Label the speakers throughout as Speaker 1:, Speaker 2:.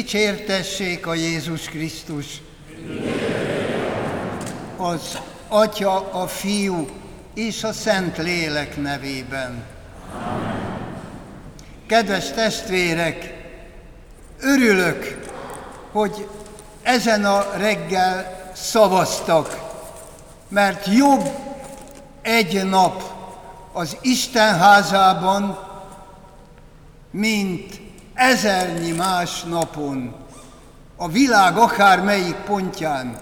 Speaker 1: Dicsértessék a Jézus Krisztus! Az Atya, a Fiú és a Szent Lélek nevében. Kedves testvérek, örülök, hogy ezen a reggel szavaztak, mert jobb egy nap az Isten házában, mint ezernyi más napon, a világ akármelyik pontján.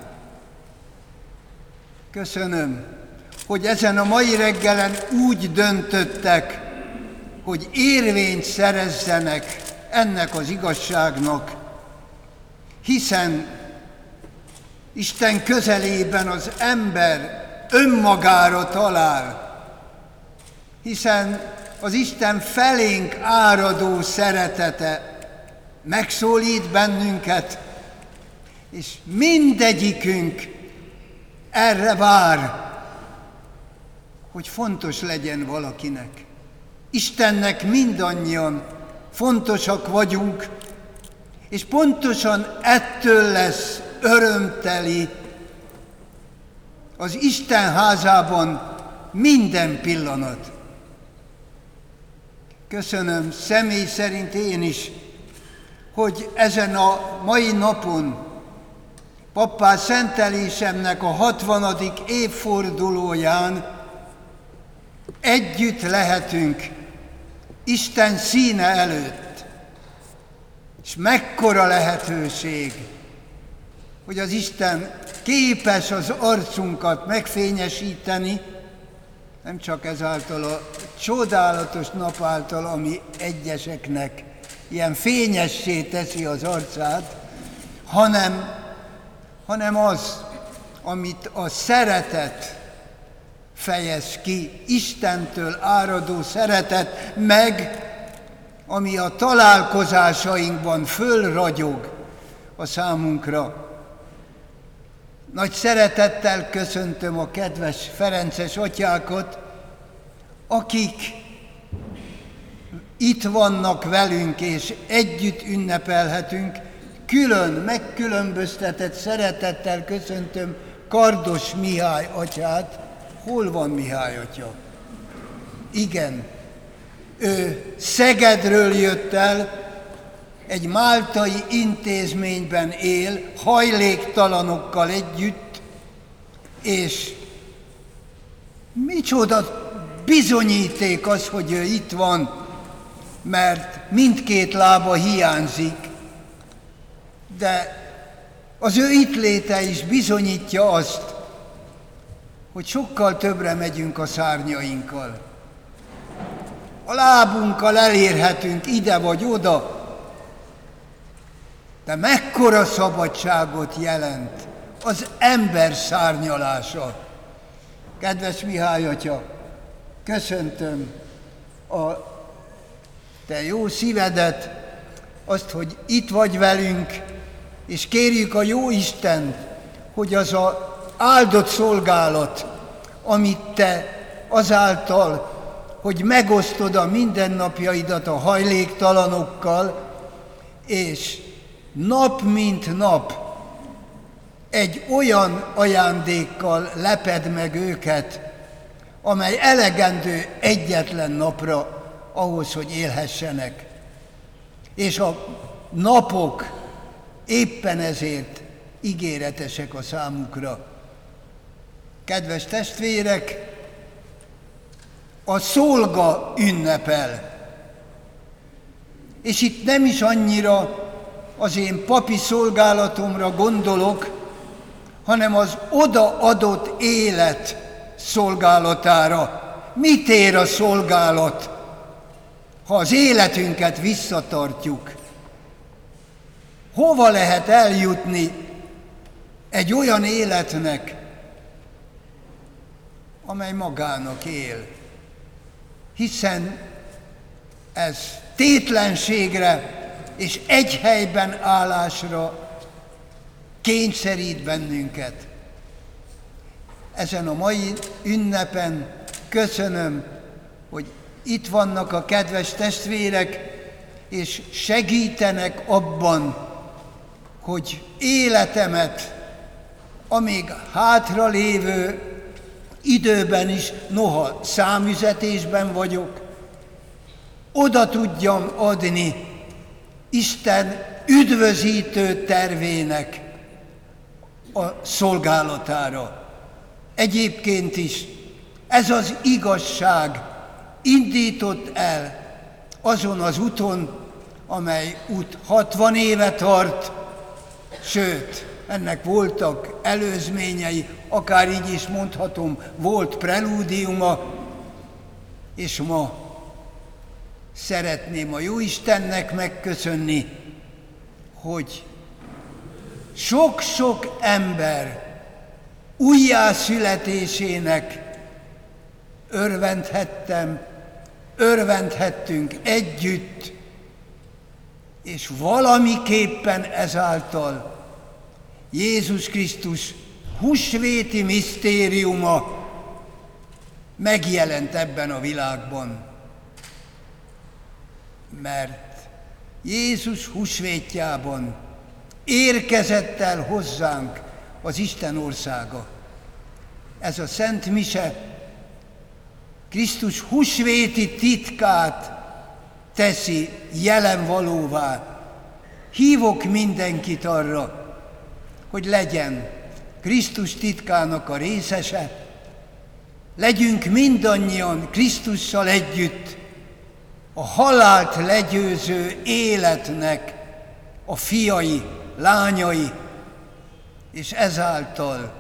Speaker 1: Köszönöm, hogy ezen a mai reggelen úgy döntöttek, hogy érvényt szerezzenek ennek az igazságnak, hiszen Isten közelében az ember önmagára talál, hiszen az Isten felénk áradó szeretete megszólít bennünket, és mindegyikünk erre vár, hogy fontos legyen valakinek. Istennek mindannyian fontosak vagyunk, és pontosan ettől lesz örömteli az Isten házában minden pillanat. Köszönöm személy szerint én is, hogy ezen a mai napon, pappá szentelésemnek a 60. évfordulóján együtt lehetünk Isten színe előtt. És mekkora lehetőség, hogy az Isten képes az arcunkat megfényesíteni, nem csak ezáltal a csodálatos nap által, ami egyeseknek ilyen fényessé teszi az arcát, hanem az, amit a szeretet fejez ki, Istentől áradó szeretet, meg ami a találkozásainkban fölragyog a számunkra. Nagy szeretettel köszöntöm a kedves ferences atyákat, akik itt vannak velünk, és együtt ünnepelhetünk. Külön, megkülönböztetett szeretettel köszöntöm Kardos Mihály atyát. Hol van Mihály atya? Igen, ő Szegedről jött el, egy máltai intézményben él, hajléktalanokkal együtt, és micsoda bizonyíték az, hogy ő itt van, mert mindkét lába hiányzik, de az ő itt léte is bizonyítja azt, hogy sokkal többre megyünk a szárnyainkkal. A lábunkkal elérhetünk ide vagy oda, de mekkora szabadságot jelent az ember szárnyalása. Kedves Mihály atya, köszöntöm a te jó szívedet, azt, hogy itt vagy velünk, és kérjük a jó Istent, hogy az a áldott szolgálat, amit te azáltal, hogy megosztod a mindennapjaidat a hajléktalanokkal, és nap mint nap egy olyan ajándékkal leped meg őket, amely elegendő egyetlen napra ahhoz, hogy élhessenek. És a napok éppen ezért ígéretesek a számukra. Kedves testvérek, a szolga ünnepel. És itt nem is annyira az én papi szolgálatomra gondolok, hanem az odaadott élet szolgálatára. Mit ér a szolgálat, ha az életünket visszatartjuk? Hova lehet eljutni egy olyan életnek, amely magának él? Hiszen ez tétlenségre és egy helyben állásra kényszerít bennünket. Ezen a mai ünnepen köszönöm, hogy itt vannak a kedves testvérek, és segítenek abban, hogy életemet, amíg hátra lévő időben is, noha számüzetésben vagyok, oda tudjam adni Isten üdvözítő tervének a szolgálatára. Egyébként is ez az igazság indított el azon az úton, amely út 60 éve tart, sőt, ennek voltak előzményei, akár így is mondhatom, volt prelúdiuma, és ma szeretném a Jóistennek megköszönni, hogy sok-sok ember újjászületésének örvendhettünk együtt, és valamiképpen ezáltal Jézus Krisztus húsvéti misztériuma megjelent ebben a világban. Mert Jézus húsvétjában érkezett el hozzánk az Isten országa. Ez a Szent Mise Krisztus húsvéti titkát teszi jelenvalóvá. Hívok mindenkit arra, hogy legyen Krisztus titkának a részese, legyünk mindannyian Krisztussal együtt a halált legyőző életnek a fiai, lányai, és ezáltal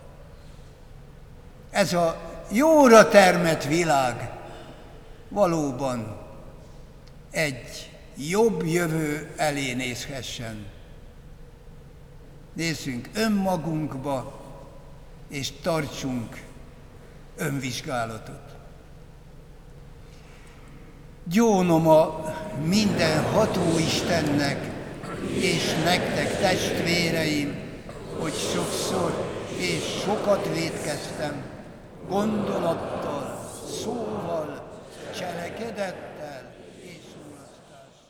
Speaker 1: ez a jóra termett világ valóban egy jobb jövő elé nézhessen. Nézzünk önmagunkba, és tartsunk önvizsgálatot. Gyónom a mindenható Istennek, és nektek, testvéreim, hogy sokszor és sokat vétkeztem, gondolattal, szóval, cselekedettel és mulasztással.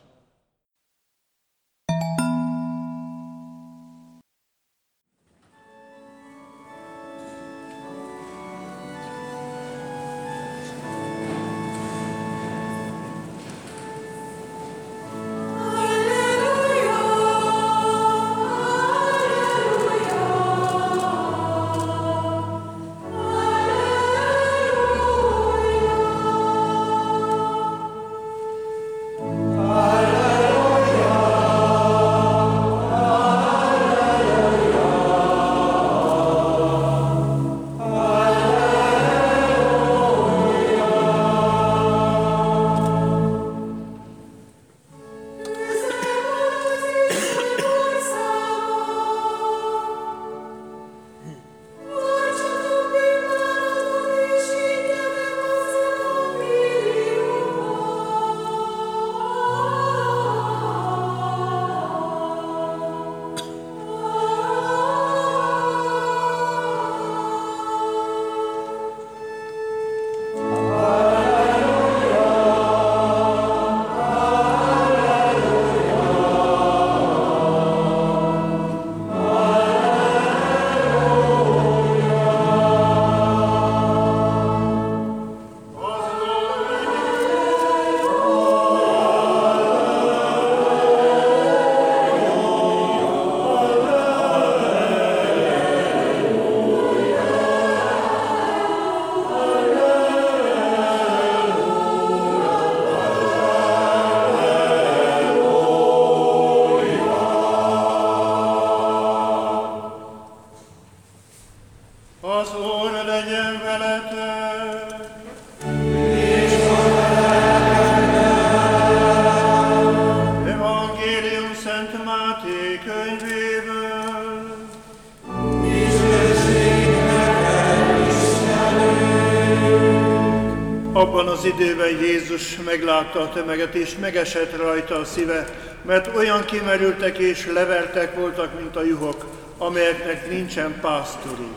Speaker 2: Abban az időben Jézus meglátta a tömeget, és megesett rajta a szíve, mert olyan kimerültek és levertek voltak, mint a juhok, amelyeknek nincsen pásztoruk.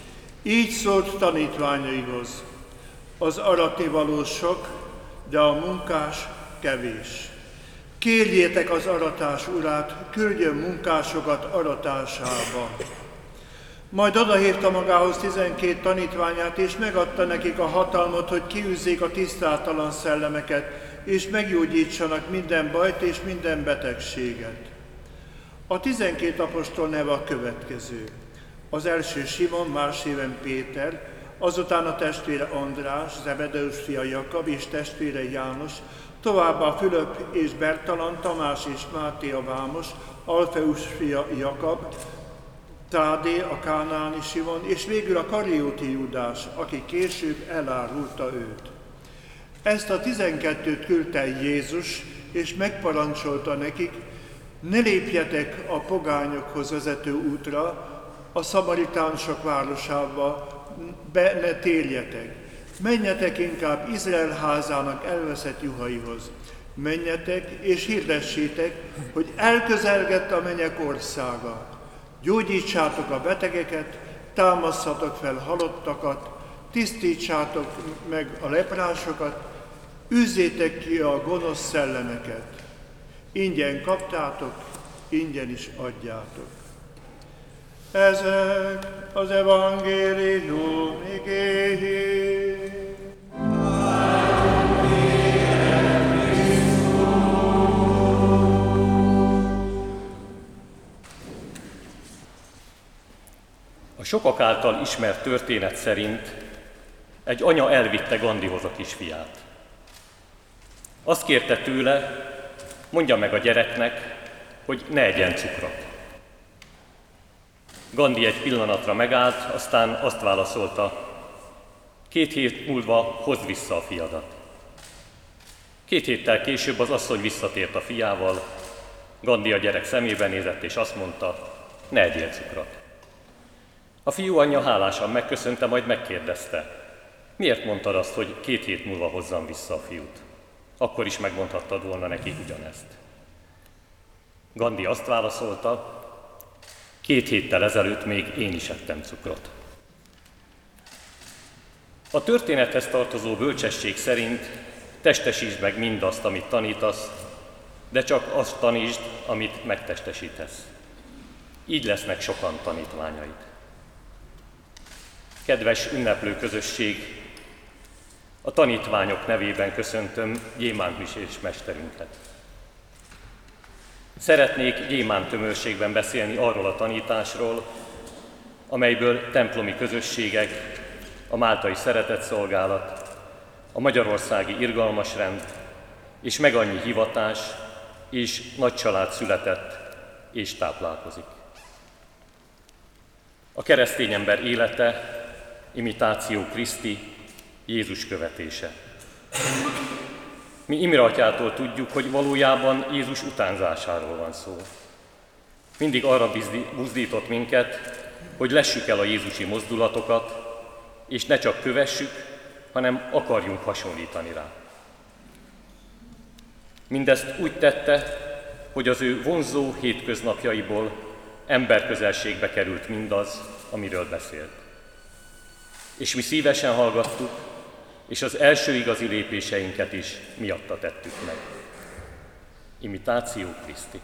Speaker 2: Így szólt tanítványaihoz: az aratnivaló sok, de a munkás kevés. Kérjétek az aratás urát, küldjön munkásokat aratásába. Majd odahívta magához 12 tanítványát, és megadta nekik a hatalmat, hogy kiűzzék a tisztátalan szellemeket, és meggyógyítsanak minden bajt és minden betegséget. A 12 apostol neve a következő. Az első Simon, más néven Péter, azután a testvére András, Zebedeus fia Jakab és testvére János, továbbá Fülöp és Bertalan, Tamás és Máté a vámos, Alfeus fia Jakab, Tádé a kánaáni Simon, és végül a Karióti Júdás, aki később elárulta őt. Ezt a 12-t küldte Jézus, és megparancsolta nekik, ne lépjetek a pogányokhoz vezető útra, a szamaritánsok városába be ne térjetek. Menjetek inkább Izrael házának elveszett juhaihoz. Menjetek és hirdessétek, hogy elközelgett a mennyek országa. Gyógyítsátok a betegeket, támasszatok fel halottakat, tisztítsátok meg a leprásokat, űzzétek ki a gonosz szellemeket. Ingyen kaptátok, ingyen is adjátok. Ezek az evangélium igéi.
Speaker 3: A sokak által ismert történet szerint egy anya elvitte Gandhihoz a kisfiát. Azt kérte tőle, mondja meg a gyereknek, hogy ne egyen cukrot. Gandhi egy pillanatra megállt, aztán azt válaszolta, 2 hét múlva hozd vissza a fiadat. 2 héttel később az asszony visszatért a fiával, Gandhi a gyerek szemébe nézett és azt mondta, ne egyél cukrot. A fiú anyja hálásan megköszönte, majd megkérdezte, miért mondtad azt, hogy 2 hét múlva hozzam vissza a fiút? Akkor is megmondhattad volna neki ugyanezt. Gandhi azt válaszolta, 2 héttel ezelőtt még én is ettem cukrot. A történethez tartozó bölcsesség szerint testesítsd meg mindazt, amit tanítasz, de csak azt tanítsd, amit megtestesítesz. Így lesznek sokan tanítványaid. Kedves ünneplő közösség, a tanítványok nevében köszöntöm Gyémánt misés mesterünket. Szeretnék gyémánt tömörségben beszélni arról a tanításról, amelyből templomi közösségek, a máltai szeretetszolgálat, a magyarországi irgalmasrend és meg annyi hivatás és nagy család született és táplálkozik. A keresztény ember élete, imitáció Kriszti, Jézus követése. Mi Imre atyától tudjuk, hogy valójában Jézus utánzásáról van szó. Mindig arra buzdított minket, hogy lessük el a jézusi mozdulatokat, és ne csak kövessük, hanem akarjunk hasonlítani rá. Mindezt úgy tette, hogy az ő vonzó hétköznapjaiból emberközelségbe került mindaz, amiről beszélt. És mi szívesen hallgattuk, és az első igazi lépéseinket is miatta tettük meg. Imitáció Kriszti.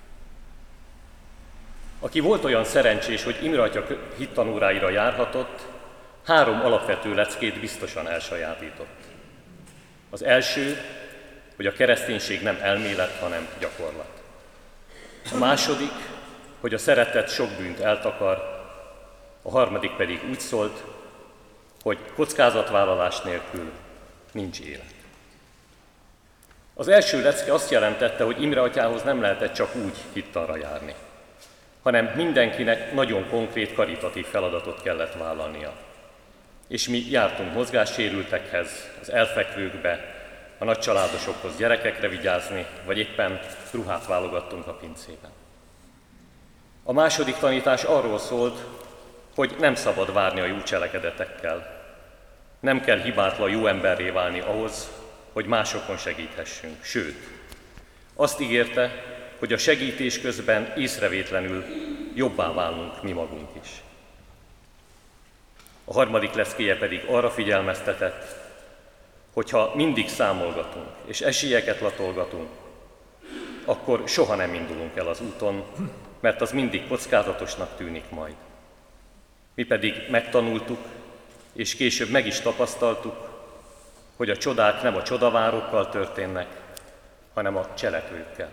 Speaker 3: Aki volt olyan szerencsés, hogy Imre atya hittanóráira járhatott, 3 alapvető leckét biztosan elsajátított. Az első, hogy a kereszténység nem elmélet, hanem gyakorlat. A második, hogy a szeretet sok bűnt eltakar, a harmadik pedig úgy szólt, hogy kockázatvállalás nélkül nincs élet. Az első lecke azt jelentette, hogy Imre atyához nem lehetett csak úgy hittanra járni, hanem mindenkinek nagyon konkrét karitatív feladatot kellett vállalnia. És mi jártunk mozgássérültekhez, az elfekvőkbe, a nagycsaládosokhoz gyerekekre vigyázni, vagy éppen ruhát válogattunk a pincében. A második tanítás arról szólt, hogy nem szabad várni a jó cselekedetekkel. Nem kell hibátlan jó emberré válni ahhoz, hogy másokon segíthessünk. Sőt, azt ígérte, hogy a segítés közben észrevétlenül jobbá válunk mi magunk is. A harmadik leckéje pedig arra figyelmeztetett, hogyha mindig számolgatunk és esélyeket latolgatunk, akkor soha nem indulunk el az úton, mert az mindig kockázatosnak tűnik majd. Mi pedig megtanultuk, és később meg is tapasztaltuk, hogy a csodák nem a csodavárókkal történnek, hanem a cselekvőkkel.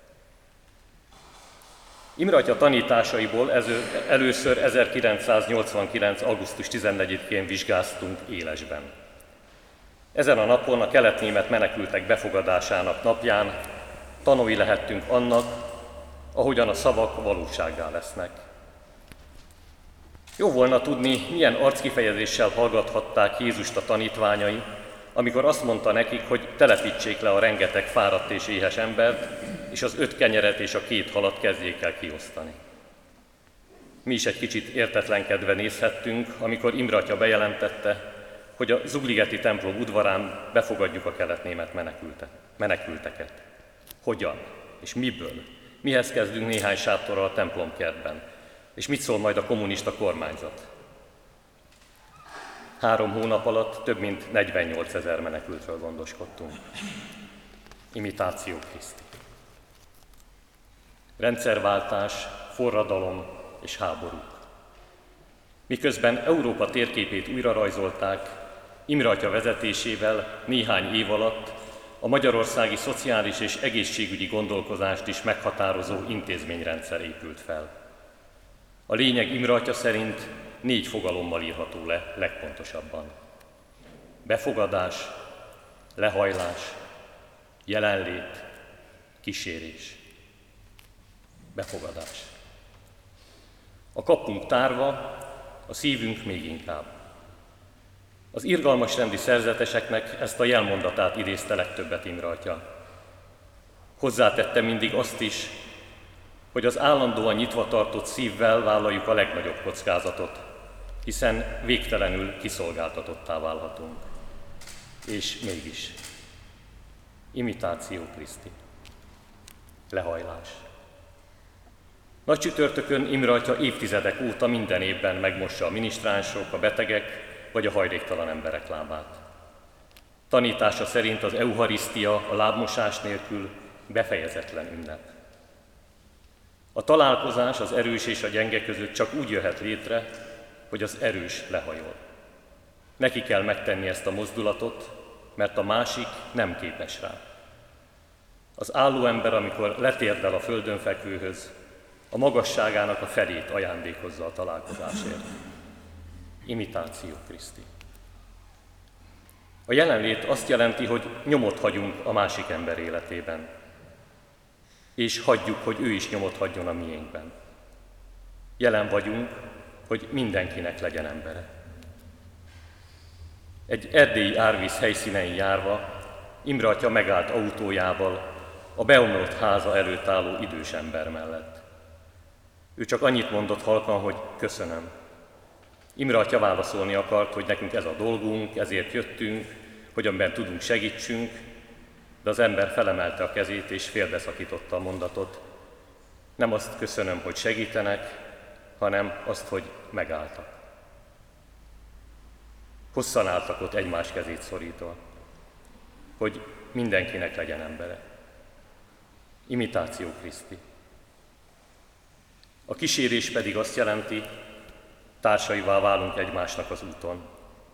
Speaker 3: Imre atya tanításaiból először 1989. augusztus 14-én vizsgáztunk Élesben. Ezen a napon, a keletnémet menekültek befogadásának napján tanúi lehettünk annak, ahogyan a szavak valósággá lesznek. Jó volna tudni, milyen arckifejezéssel hallgathatták Jézust a tanítványai, amikor azt mondta nekik, hogy telepítsék le a rengeteg fáradt és éhes embert, és az 5 kenyeret és a 2 halat kezdjék el kiosztani. Mi is egy kicsit értetlenkedve nézhettünk, amikor Imre atya bejelentette, hogy a Zugligeti templom udvarán befogadjuk a keletnémet menekülteket. Hogyan? És miből? Mihez kezdünk néhány sátorral a templomkertben? És mit szól majd a kommunista kormányzat? 3 hónap alatt több mint 48 000 menekültről gondoskodtunk. Imitáció Kriszti. Rendszerváltás, forradalom és háborúk. Miközben Európa térképét újra rajzolták, Imre atya vezetésével néhány év alatt a magyarországi szociális és egészségügyi gondolkozást is meghatározó intézményrendszer épült fel. A lényeg Imre atya szerint 4 fogalommal írható le legpontosabban. Befogadás, lehajlás, jelenlét, kísérés. Befogadás. A kapunk tárva, a szívünk még inkább. Az irgalmas rendi szerzeteseknek ezt a jelmondatát idézte legtöbbet Imre atya. Hozzátette mindig azt is, hogy az állandóan nyitva tartott szívvel vállaljuk a legnagyobb kockázatot, hiszen végtelenül kiszolgáltatottá válhatunk. És mégis. Imitáció Kriszti. Lehajlás. Nagy csütörtökön Imre atya évtizedek óta minden évben megmossa a minisztránsok, a betegek vagy a hajléktalan emberek lábát. Tanítása szerint az eucharisztia a lábmosás nélkül befejezetlen ünnep. A találkozás az erős és a gyenge között csak úgy jöhet létre, hogy az erős lehajol. Neki kell megtenni ezt a mozdulatot, mert a másik nem képes rá. Az álló ember, amikor letérdel a földön fekvőhöz, a magasságának a felét ajándékozza a találkozásért. Imitáció Kriszti. A jelenlét azt jelenti, hogy nyomot hagyunk a másik ember életében, és hagyjuk, hogy ő is nyomot hagyjon a miénkben. Jelen vagyunk, hogy mindenkinek legyen embere. Egy erdélyi árvíz helyszínein járva Imre atya megállt autójával a beomlott háza előtt álló idős ember mellett. Ő csak annyit mondott halkan, hogy köszönöm. Imre atya válaszolni akart, hogy nekünk ez a dolgunk, ezért jöttünk, hogy amiben tudunk segítsünk, de az ember felemelte a kezét és félbeszakította a mondatot. Nem azt köszönöm, hogy segítenek, hanem azt, hogy megálltak. Hosszan álltak ott egymás kezét szorítva, hogy mindenkinek legyen embere. Imitáció Kriszti. A kísérés pedig azt jelenti, társaivá válunk egymásnak az úton.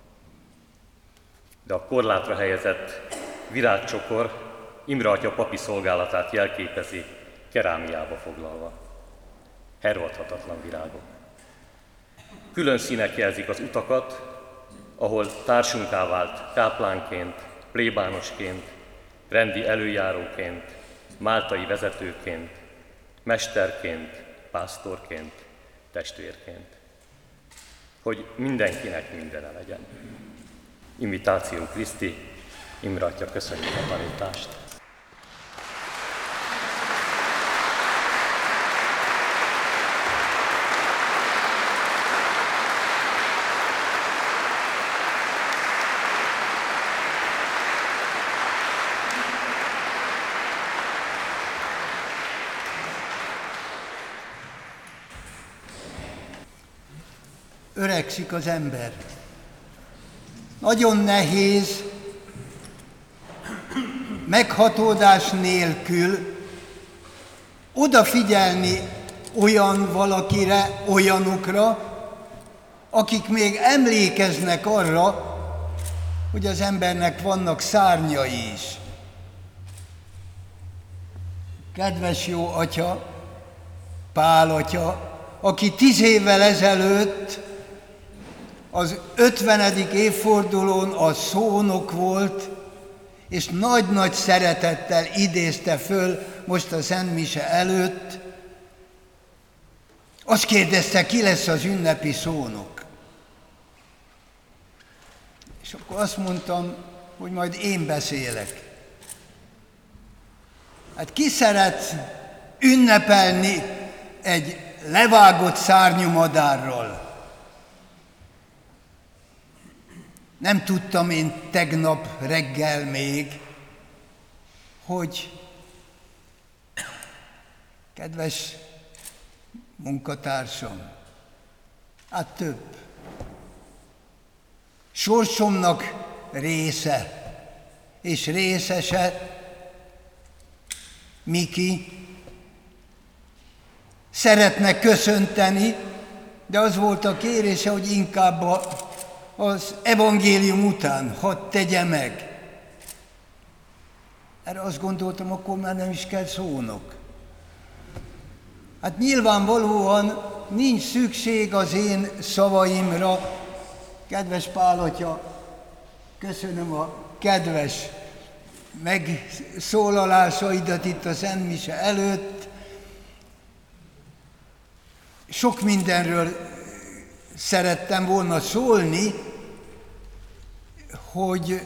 Speaker 3: De a korlátra helyezett virágcsokor Imre atya papi szolgálatát jelképezi, kerámiába foglalva. Hervadhatatlan virágok. Külön színek jelzik az utakat, ahol társunká vált káplánként, plébánosként, rendi előjáróként, máltai vezetőként, mesterként, pásztorként, testvérként. Hogy mindenkinek mindene legyen. Imitáció Kriszti, Imre atya, köszönjük a tanítást.
Speaker 1: Öregszik az ember. Nagyon nehéz meghatódás nélkül odafigyelni olyan valakire, olyanokra, akik még emlékeznek arra, hogy az embernek vannak szárnyai is. Kedves jó atya, Pál atya, aki 10 évvel ezelőtt az 50. évfordulón a szónok volt, és nagy-nagy szeretettel idézte föl most a Szent Mise előtt, azt kérdezte, ki lesz az ünnepi szónok. És akkor azt mondtam, hogy majd én beszélek. Hát ki szeret ünnepelni egy levágott szárnyú madárral? Nem tudtam én tegnap reggel még, hogy kedves munkatársam, hát több. Sorsomnak része és részese Miki szeretne köszönteni, de az volt a kérése, hogy inkább az evangélium után hadd tegye meg. Erre azt gondoltam, akkor már nem is kell szónok. Hát nyilvánvalóan nincs szükség az én szavaimra. Kedves Pál atya, köszönöm a kedves megszólalásaidat itt a Szent Mise előtt. Sok mindenről szerettem volna szólni, hogy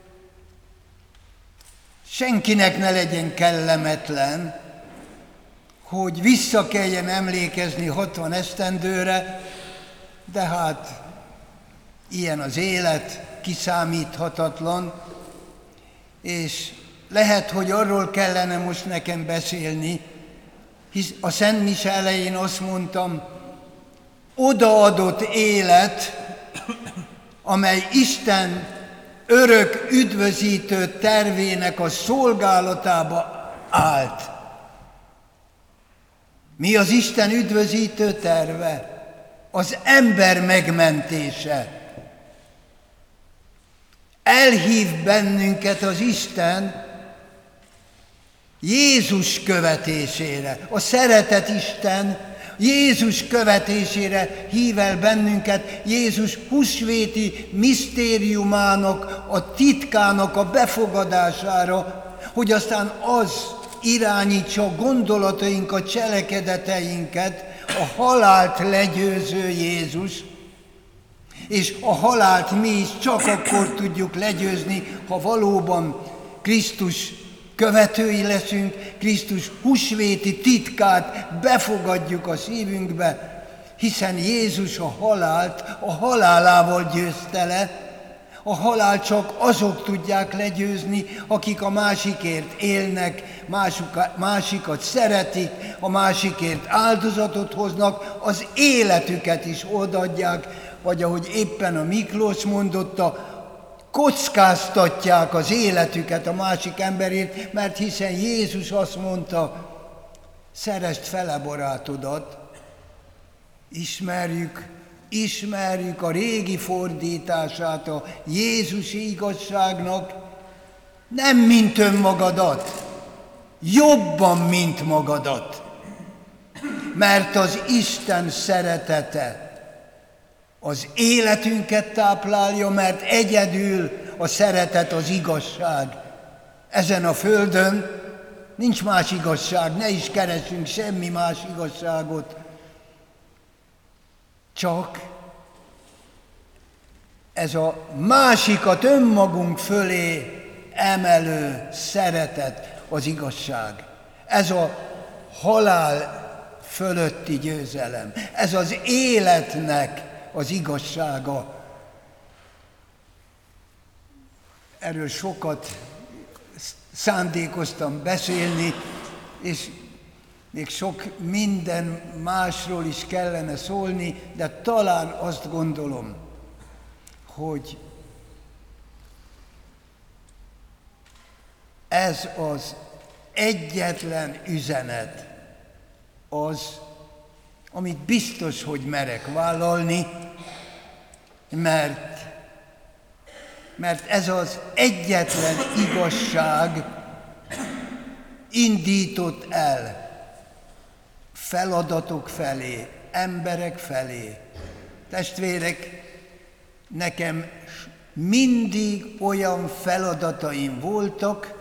Speaker 1: senkinek ne legyen kellemetlen, hogy vissza kelljen emlékezni 60 esztendőre, de hát ilyen az élet, kiszámíthatatlan, és lehet, hogy arról kellene most nekem beszélni, hisz a Szent Mise elején azt mondtam, odaadott élet, amely Isten örök üdvözítő tervének a szolgálatába állt. Mi az Isten üdvözítő terve? Az ember megmentése. Elhív bennünket az Isten Jézus követésére. A szeretet Isten Jézus követésére hív el bennünket, Jézus húsvéti misztériumának, a titkának a befogadására, hogy aztán az irányítsa a gondolatainkat, cselekedeteinket, a halált legyőző Jézus, és a halált mi is csak akkor tudjuk legyőzni, ha valóban Krisztus követői leszünk, Krisztus húsvéti titkát befogadjuk a szívünkbe, hiszen Jézus a halált a halálával győzte le. A halált csak azok tudják legyőzni, akik a másikért élnek, másikat szeretik, a másikért áldozatot hoznak, az életüket is odaadják, vagy ahogy éppen a Miklós mondotta, kockáztatják az életüket a másik emberért, mert hiszen Jézus azt mondta, szeresd fele barátodat. Ismerjük a régi fordítását a Jézusi igazságnak, nem mint önmagadat, jobban, mint magadat, mert az Isten szeretete az életünket táplálja, mert egyedül a szeretet az igazság. Ezen a földön nincs más igazság, ne is keresünk semmi más igazságot, csak ez a másikat önmagunk fölé emelő szeretet az igazság. Ez a halál fölötti győzelem. Ez az életnek az igazsága. Erről sokat szándékoztam beszélni, és még sok minden másról is kellene szólni, de talán azt gondolom, hogy ez az egyetlen üzenet, az, amit biztos, hogy merek vállalni, mert ez az egyetlen igazság indított el feladatok felé, emberek felé. Testvérek, nekem mindig olyan feladataim voltak,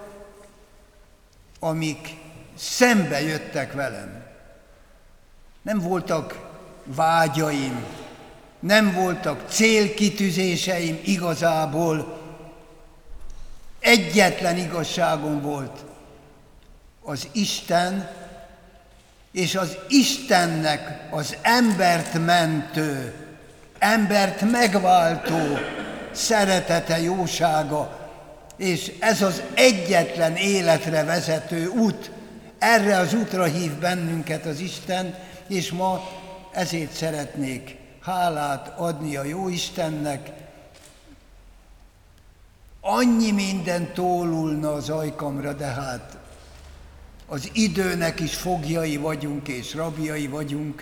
Speaker 1: amik szembe jöttek velem. Nem voltak vágyaim, nem voltak célkitűzéseim igazából. Egyetlen igazságom volt az Isten, és az Istennek az embert mentő, embert megváltó szeretete, jósága, és ez az egyetlen életre vezető út. Erre az útra hív bennünket az Isten, és ma ezért szeretnék hálát adni a Jóistennek. Annyi minden tólulna az ajkamra, de hát az időnek is foglyai vagyunk és rabjai vagyunk.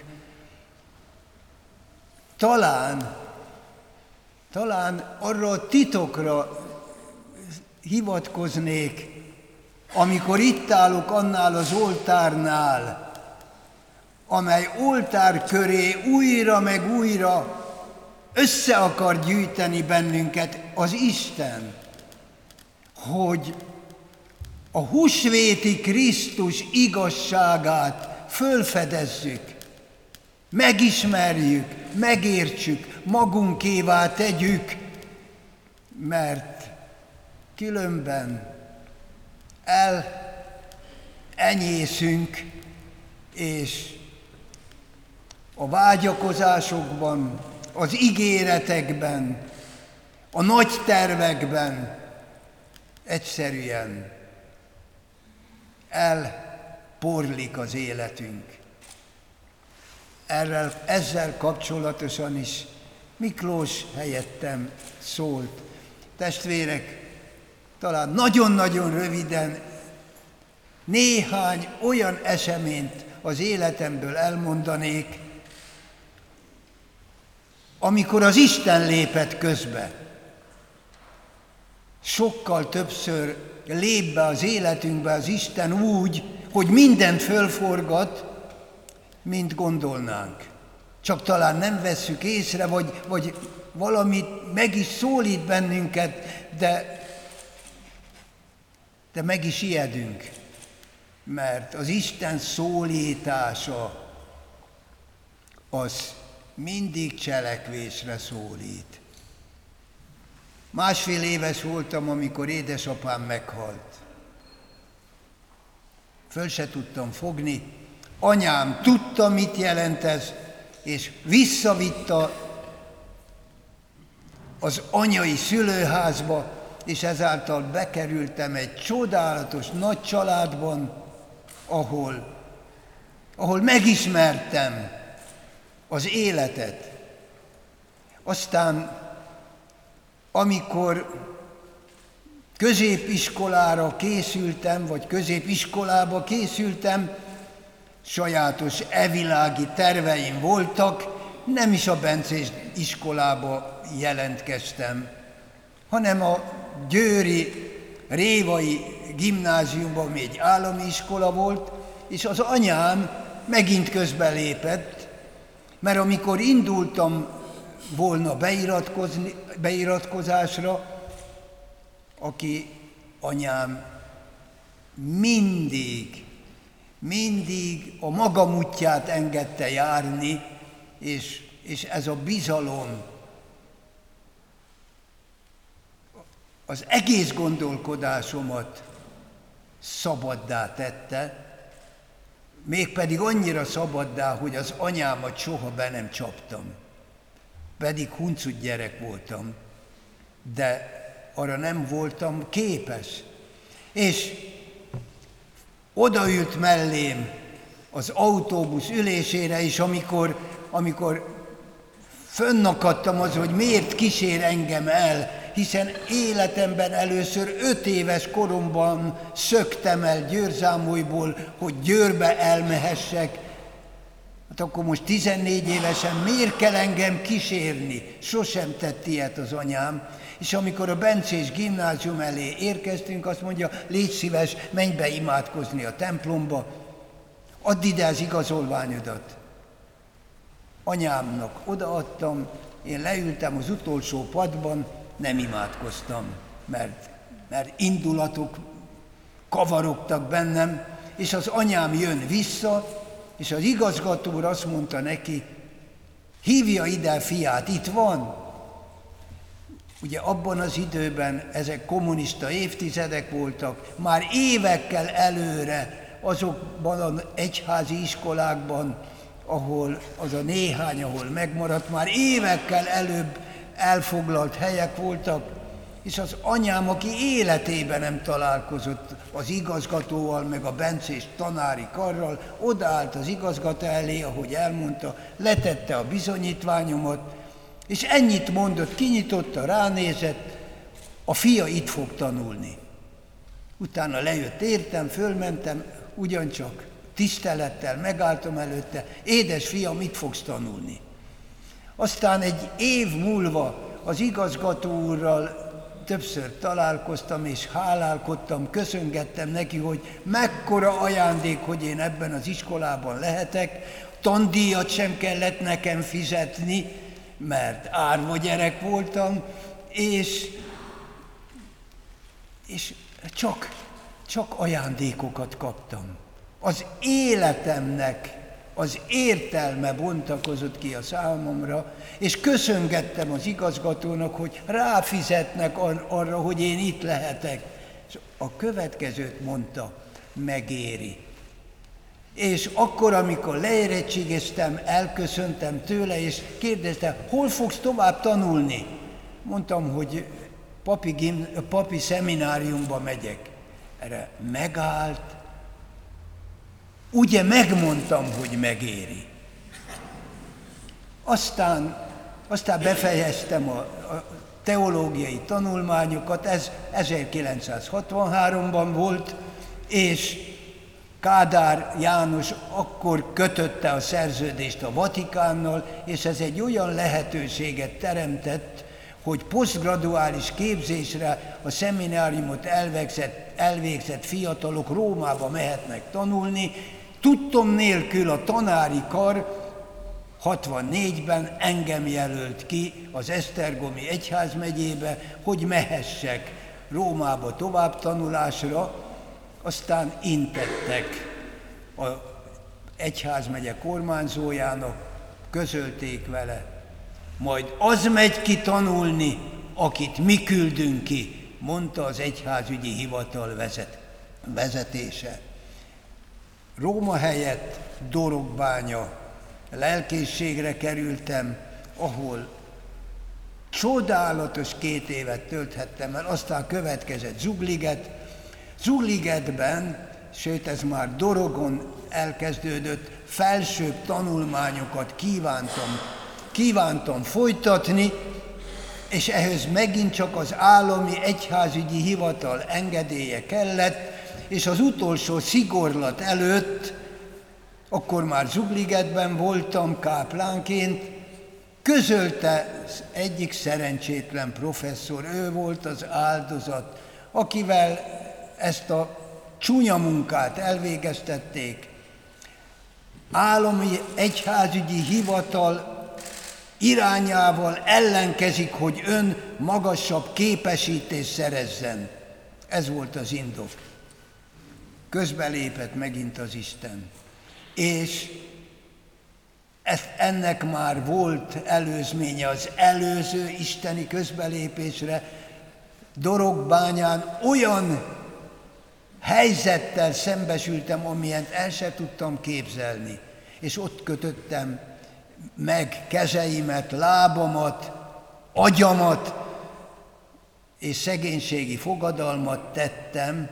Speaker 1: Talán arra a titokra hivatkoznék, amikor itt állok annál az oltárnál, amely oltár köré újra meg újra össze akar gyűjteni bennünket az Isten, hogy a húsvéti Krisztus igazságát fölfedezzük, megismerjük, megértsük, magunkévá tegyük, mert különben elenyészünk, és a vágyakozásokban, az ígéretekben, a nagy tervekben egyszerűen elporlik az életünk. Ezzel kapcsolatosan is Miklós helyettem szólt. Testvérek, talán nagyon-nagyon röviden néhány olyan eseményt az életemből elmondanék, amikor az Isten lépett közbe. Sokkal többször lép be az életünkbe az Isten úgy, hogy mindent fölforgat, mint gondolnánk. Csak talán nem vesszük észre, vagy valamit meg is szólít bennünket, de meg is ijedünk, mert az Isten szólítása az mindig cselekvésre szólít. 1,5 éves voltam, amikor édesapám meghalt. Föl se tudtam fogni. Anyám tudta, mit jelent ez, és visszavitta az anyai szülőházba, és ezáltal bekerültem egy csodálatos nagy családban, ahol megismertem az életet. Aztán, amikor középiskolára készültem, vagy középiskolába készültem, sajátos evilági terveim voltak, nem is a bencés iskolába jelentkeztem, hanem a győri Révai gimnáziumban, ami egy állami iskola volt, és az anyám megint közbelépett, mert amikor indultam volna beiratkozásra, aki anyám mindig a maga útját engedte járni, és ez a bizalom az egész gondolkodásomat szabaddá tette, mégpedig annyira szabaddá, hogy az anyámat soha be nem csaptam. Pedig huncut gyerek voltam, de arra nem voltam képes. És odaült mellém az autóbusz ülésére, és amikor fönnakadtam az, hogy miért kísér engem el, hiszen életemben először 5 éves koromban szöktem el Győrzámolyból, hogy Győrbe elmehessek, Hát akkor most 14 évesen miért kell engem kísérni? Sosem tett ilyet az anyám. És amikor a Bencés gimnázium elé érkeztünk, azt mondja, légy szíves, menj be imádkozni a templomba, add ide az igazolványodat. Anyámnak odaadtam, én leültem az utolsó padban, nem imádkoztam, mert indulatok kavarogtak bennem, és az anyám jön vissza, és az igazgató úr azt mondta neki, hívja ide a fiát, itt van. Ugye abban az időben ezek kommunista évtizedek voltak, már évekkel előre azokban az egyházi iskolákban, ahol az a néhány, ahol megmaradt, már évekkel előbb elfoglalt helyek voltak, és az anyám, aki életében nem találkozott az igazgatóval, meg a bencés tanári karral, odaállt az igazgató elé, ahogy elmondta, letette a bizonyítványomat, és ennyit mondott, kinyitotta, ránézett, a fia itt fog tanulni. Utána lejött értem, fölmentem, ugyancsak tisztelettel megálltam előtte, édes fiam, itt fogsz tanulni. Aztán egy év múlva az igazgató úrral többször találkoztam, és hálálkodtam, köszöngettem neki, hogy mekkora ajándék, hogy én ebben az iskolában lehetek, tandíjat sem kellett nekem fizetni, mert árva gyerek voltam, és csak ajándékokat kaptam. Az életemnek az értelme bontakozott ki a számomra, és köszöngettem az igazgatónak, hogy ráfizetnek arra, hogy én itt lehetek. És a következőt mondta, megéri. És akkor, amikor leérettségiztem, elköszöntem tőle, és kérdezte, hol fogsz tovább tanulni? Mondtam, hogy papi szemináriumba megyek. Erre megállt, ugye megmondtam, hogy megéri. Aztán befejeztem a teológiai tanulmányokat, ez 1963-ban volt, és Kádár János akkor kötötte a szerződést a Vatikánnal, és ez egy olyan lehetőséget teremtett, hogy posztgraduális képzésre a szemináriumot elvégzett fiatalok Rómába mehetnek tanulni. Tudtom nélkül a tanári kar 64-ben engem jelölt ki az Esztergomi egyházmegyébe, hogy mehessek Rómába tovább tanulásra, aztán intettek az egyházmegye kormányzójának, közölték vele, majd az megy ki tanulni, akit mi küldünk ki, mondta az egyházügyi hivatal vezetése. Róma helyett Dorogbánya lelkészségre kerültem, ahol csodálatos 2 évet tölthettem el, aztán következett Zugliget. Zugligetben, sőt ez már Dorogon elkezdődött, felsőbb tanulmányokat kívántam folytatni, és ehhez megint csak az állami egyházügyi hivatal engedélye kellett, és az utolsó szigorlat előtt, akkor már Zugligetben voltam káplánként, közölte az egyik szerencsétlen professzor, ő volt az áldozat, akivel ezt a csúnya munkát elvégeztették. Állami egyházügyi hivatal irányával ellenkezik, hogy ön magasabb képesítést szerezzen. Ez volt az indok. Közbelépett megint az Isten. És ennek már volt előzménye az előző isteni közbelépésre. Dorogbányán olyan helyzettel szembesültem, amilyent el se tudtam képzelni. És ott kötöttem meg kezeimet, lábamat, agyamat, és szegénységi fogadalmat tettem,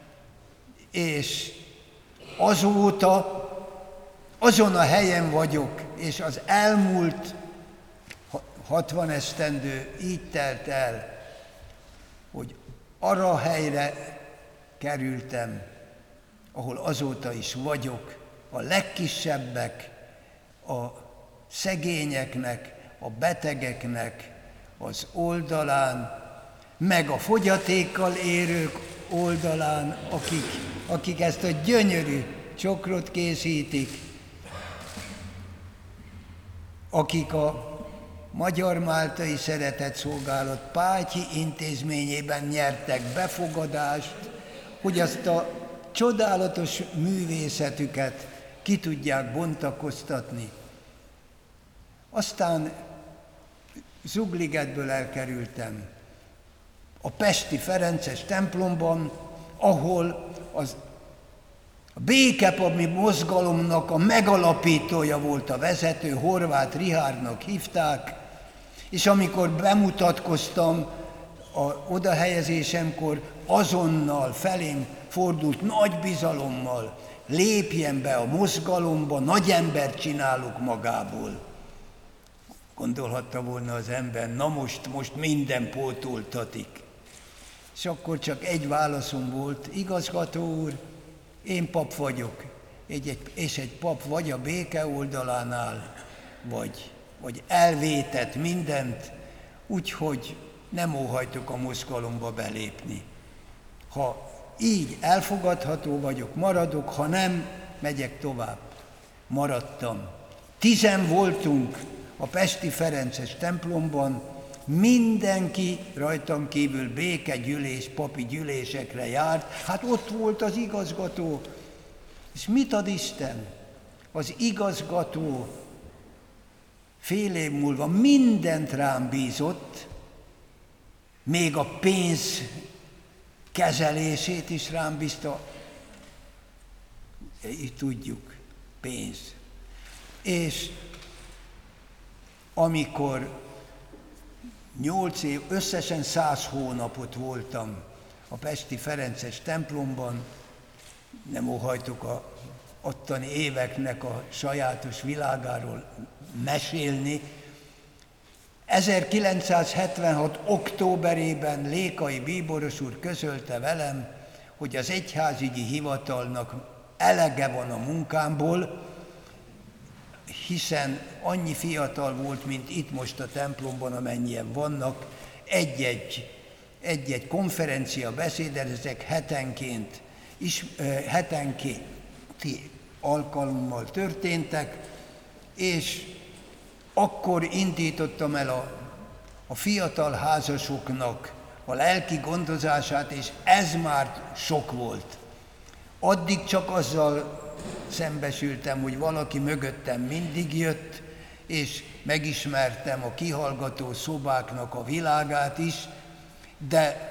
Speaker 1: és azóta azon a helyen vagyok, és az elmúlt 60 esztendő így telt el, hogy arra a helyre kerültem, ahol azóta is vagyok, a legkisebbek, a szegényeknek, a betegeknek az oldalán, meg a fogyatékkal élők oldalán, akik ezt a gyönyörű csokrot készítik, akik a Magyar Máltai Szeretetszolgálat Pátyi intézményében nyertek befogadást, hogy azt a csodálatos művészetüket ki tudják bontakoztatni. Aztán Zugligetből elkerültem a pesti ferences templomban, ahol a békepapi mozgalomnak a megalapítója volt a vezető, Horváth Richárdnak hívták, és amikor bemutatkoztam odahelyezésemkor, azonnal felém fordult nagy bizalommal, lépjen be a mozgalomba, nagy embert csinálok magából. Gondolhatta volna az ember, na most minden pótoltatik. És akkor csak egy válaszom volt, igazgató úr, én pap vagyok, és egy pap vagy a béke oldalánál, vagy elvétett mindent, úgyhogy nem óhajtok a mozgalomba belépni. Ha így elfogadható vagyok, maradok, ha nem, megyek tovább. Maradtam. 10 voltunk a pesti ferences templomban, mindenki rajtam kívül békegyűlés, papi gyűlésekre járt, hát ott volt az igazgató. És mit ad Isten? Az igazgató fél év múlva mindent rám bízott, még a pénz kezelését is rám bízta, így tudjuk, pénz. És amikor 8 év, összesen 100 hónapot voltam a pesti ferences templomban, nem óhajtok a ottani éveknek a sajátos világáról mesélni. 1976. októberében Lékai bíboros úr közölte velem, hogy az egyházügyi hivatalnak elege van a munkámból, hiszen annyi fiatal volt, mint itt most a templomban, amennyien vannak, egy-egy konferencia beszéden, ezek hetenkénti alkalommal történtek, és akkor indítottam el a fiatal házasoknak a lelki gondozását, és ez már sok volt. Addig csak azzal szembesültem, hogy valaki mögöttem mindig jött, és megismertem a kihallgató szobáknak a világát is, de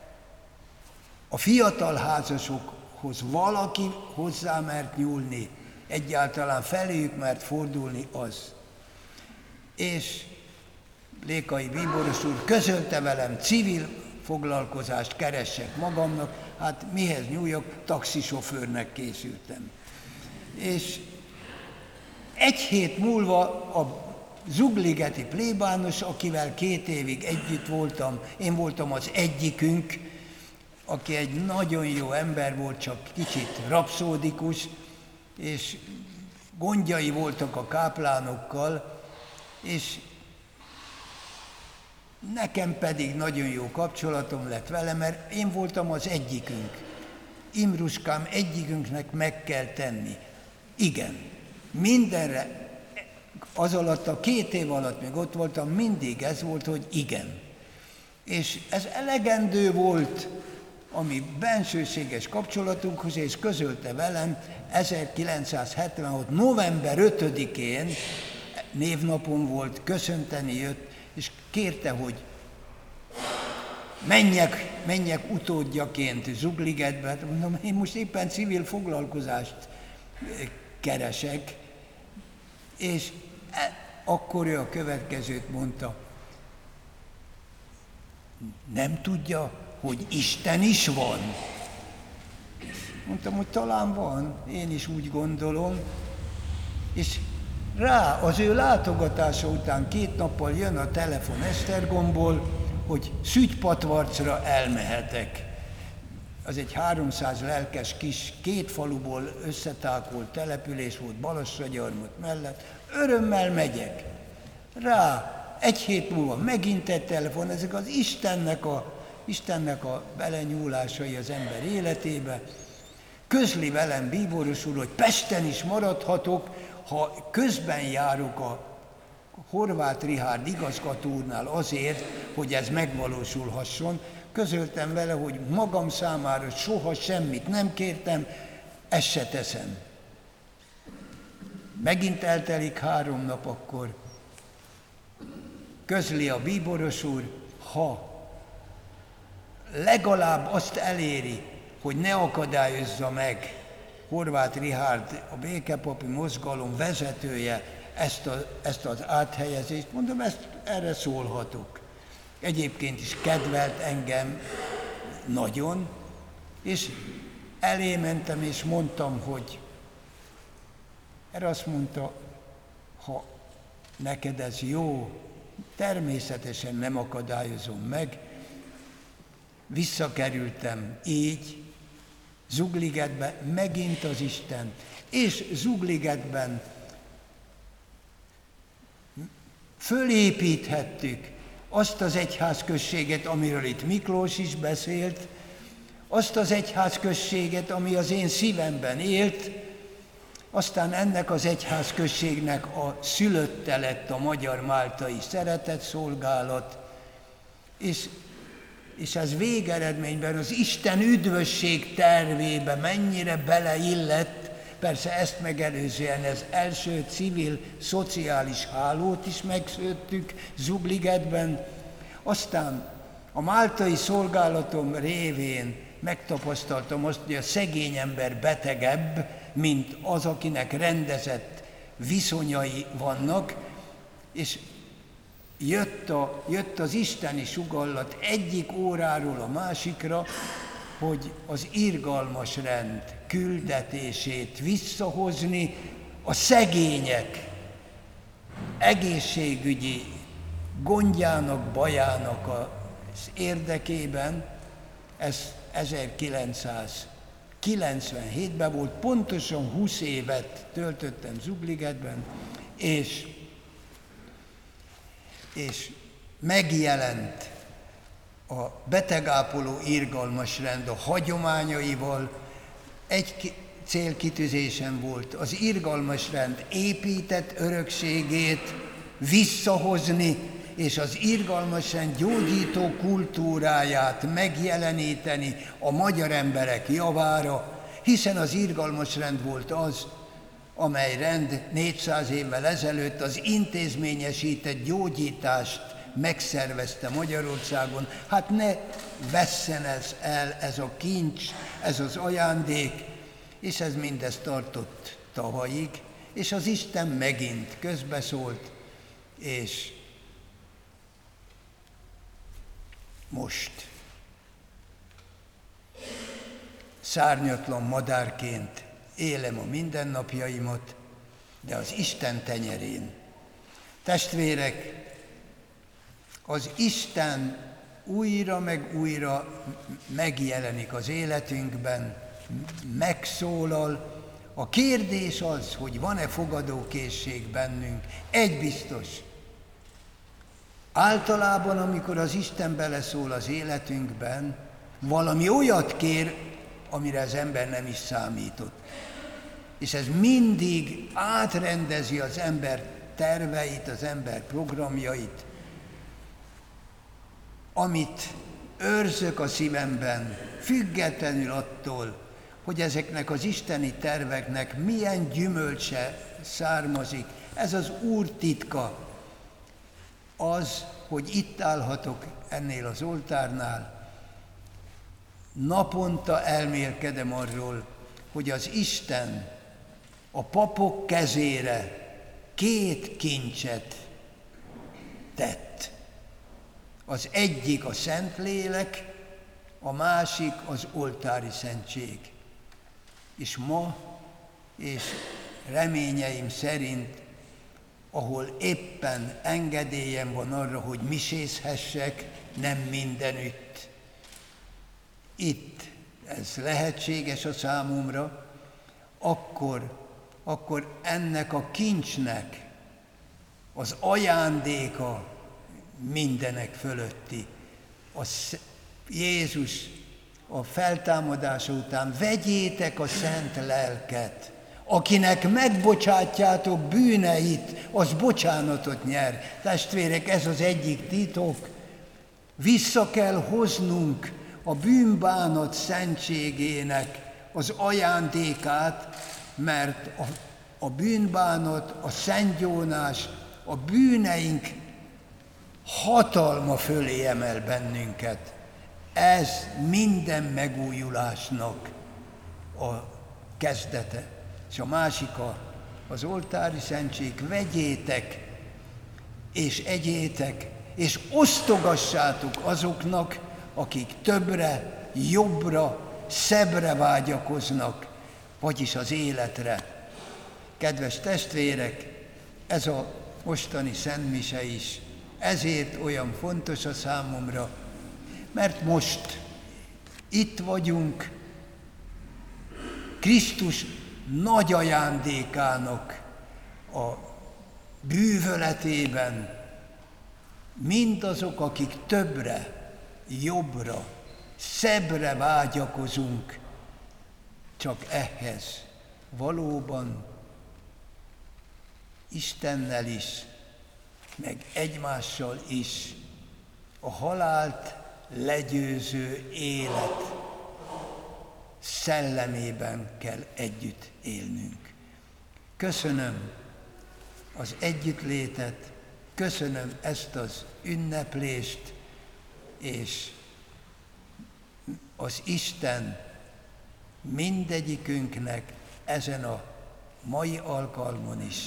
Speaker 1: a fiatal házasokhoz valaki hozzá mert nyúlni, egyáltalán feléjük mert fordulni az. És Lékai bíboros úr közölte velem, civil foglalkozást keressek magamnak, hát mihez nyúljak, taxisofőrnek készültem. És egy hét múlva a zugligeti plébános, akivel 2 évig együtt voltam, én voltam az egyikünk, aki egy nagyon jó ember volt, csak kicsit rapszódikus, és gondjai voltak a káplánokkal, és nekem pedig nagyon jó kapcsolatom lett vele, mert én voltam az egyikünk. Imruskám, egyikünknek meg kell tenni. Igen, mindenre, az alatt a 2 év alatt még ott voltam, mindig ez volt, hogy igen. És ez elegendő volt a mi bensőséges kapcsolatunkhoz, és közölte velem 1976. november 5-én, névnapom volt, köszönteni jött, és kérte, hogy menjek utódjaként Zugligetbe. Mondom, én most éppen civil foglalkozást keresek, és akkor ő a következőt mondta, nem tudja, hogy Isten is van? Mondtam, hogy talán van, én is úgy gondolom, és az ő látogatása után 2 nappal jön a telefon Esztergomból, hogy Szügypatvarcra elmehetek. az egy 300 lelkes kis, 2 faluból összetákolt település volt Balassagyarmat mellett, örömmel megyek. Rá 1 hét múlva megint egy telefon, ezek az Istennek a belenyúlásai az ember életébe. Közli velem bíboros úr, hogy Pesten is maradhatok, ha közben járok a Horváth Richárd igazgató úrnál azért, hogy ez megvalósulhasson. Közöltem vele, hogy magam számára soha semmit nem kértem, ezt se teszem. Megint eltelik 3 nap, akkor közli a bíboros úr, ha legalább azt eléri, hogy ne akadályozza meg Horváth Richárd, a békepapi mozgalom vezetője ezt az áthelyezést, mondom, erre szólhatok. Egyébként is kedvelt engem nagyon, és elé mentem és mondtam, hogy erre azt mondta, ha neked ez jó, természetesen nem akadályozom meg. Visszakerültem így Zugligetbe, megint az Isten, és Zugligetben fölépíthettük azt az egyházközséget, amiről itt Miklós is beszélt, azt az egyházközséget, ami az én szívemben élt, aztán ennek az egyházközségnek a szülötte lett a Magyar-Máltai Szeretetszolgálat, és ez végeredményben az Isten üdvösség tervébe mennyire beleillett, persze ezt megelőzően az első civil, szociális hálót is megszőttük Zugligetben, aztán a máltai szolgálatom révén megtapasztaltam azt, hogy a szegény ember betegebb, mint az, akinek rendezett viszonyai vannak, és jött az isteni sugallat egyik óráról a másikra, hogy az irgalmas rend küldetését visszahozni a szegények egészségügyi gondjának, bajának az érdekében. Ez 1997-ben volt, pontosan 20 évet töltöttem Zugligetben, és megjelent a betegápoló irgalmas rend a hagyományaival. Egy célkitűzésem volt az irgalmas rend épített örökségét visszahozni, és az irgalmas rend gyógyító kultúráját megjeleníteni a magyar emberek javára, hiszen az irgalmas rend volt az, amely rend 400 évvel ezelőtt az intézményesített gyógyítást megszervezte Magyarországon. Hát ne vesszen ez a kincs, ez az ajándék, és ez mindez tartott tavalyig, és az Isten megint közbeszólt, és most szárnyatlan madárként élem a mindennapjaimat, de az Isten tenyerén. Testvérek, az Isten újra meg újra megjelenik az életünkben, megszólal. A kérdés az, hogy van-e fogadókészség bennünk. Egy biztos. Általában, amikor az Isten beleszól az életünkben, valami olyat kér, amire az ember nem is számított. És ez mindig átrendezi az ember terveit, az ember programjait, amit őrzök a szívemben, függetlenül attól, hogy ezeknek az isteni terveknek milyen gyümölcse származik. Ez az Úr titka, az, hogy itt állhatok ennél az oltárnál, naponta elmélkedem arról, hogy az Isten a papok kezére 2 kincset tett. Az egyik a Szentlélek, a másik az oltári szentség. És ma, és reményeim szerint, ahol éppen engedélyem van arra, hogy misézhessek, nem mindenütt, itt ez lehetséges a számomra, akkor ennek a kincsnek az ajándéka mindenek fölötti. Jézus a feltámadása után: vegyétek a szent lelket, akinek megbocsátjátok bűneit, az bocsánatot nyer. Testvérek, ez az egyik titok. Vissza kell hoznunk a bűnbánat szentségének az ajándékát, mert a bűnbánat, a szentgyónás, a bűneink hatalma fölé emel bennünket. Ez minden megújulásnak a kezdete. És a másik az oltári szentség: vegyétek és egyétek, és osztogassátok azoknak, akik többre, jobbra, szebbre vágyakoznak, vagyis az életre. Kedves testvérek, ez a mostani szentmise is ezért olyan fontos a számomra, mert most itt vagyunk Krisztus nagy ajándékának a bűvöletében. Mindazok, akik többre, jobbra, szebbre vágyakozunk, csak ehhez valóban Istennel is, meg egymással is a halált legyőző élet szellemében kell együtt élnünk. Köszönöm az együttlétet, köszönöm ezt az ünneplést, és az Isten mindegyikünknek ezen a mai alkalmon is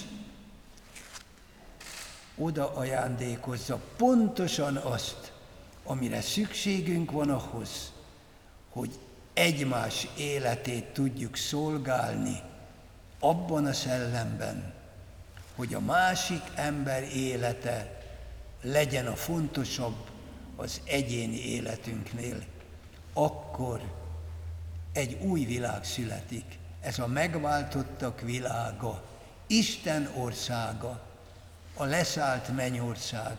Speaker 1: oda ajándékozza pontosan azt, amire szükségünk van ahhoz, hogy egymás életét tudjuk szolgálni abban a szellemben, hogy a másik ember élete legyen a fontosabb az egyéni életünknél. Akkor egy új világ születik. Ez a megváltottak világa, Isten országa, a leszállt mennyország.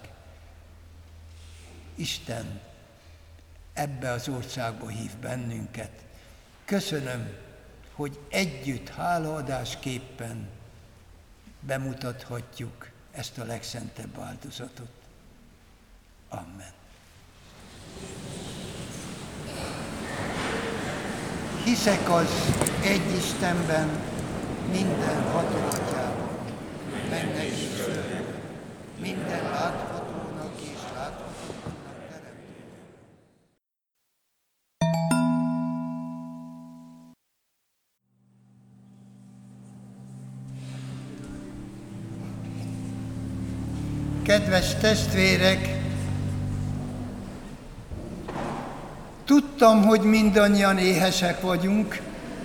Speaker 1: Isten ebbe az országba hív bennünket. Köszönöm, hogy együtt hálaadásképpen bemutathatjuk ezt a legszentebb áldozatot. Amen. Hiszek az egy Istenben, minden hatóatyában, mennek és földön, minden láthatónak és láthatatlannak teremtőnek. Kedves testvérek, tudtam, hogy mindannyian éhesek vagyunk.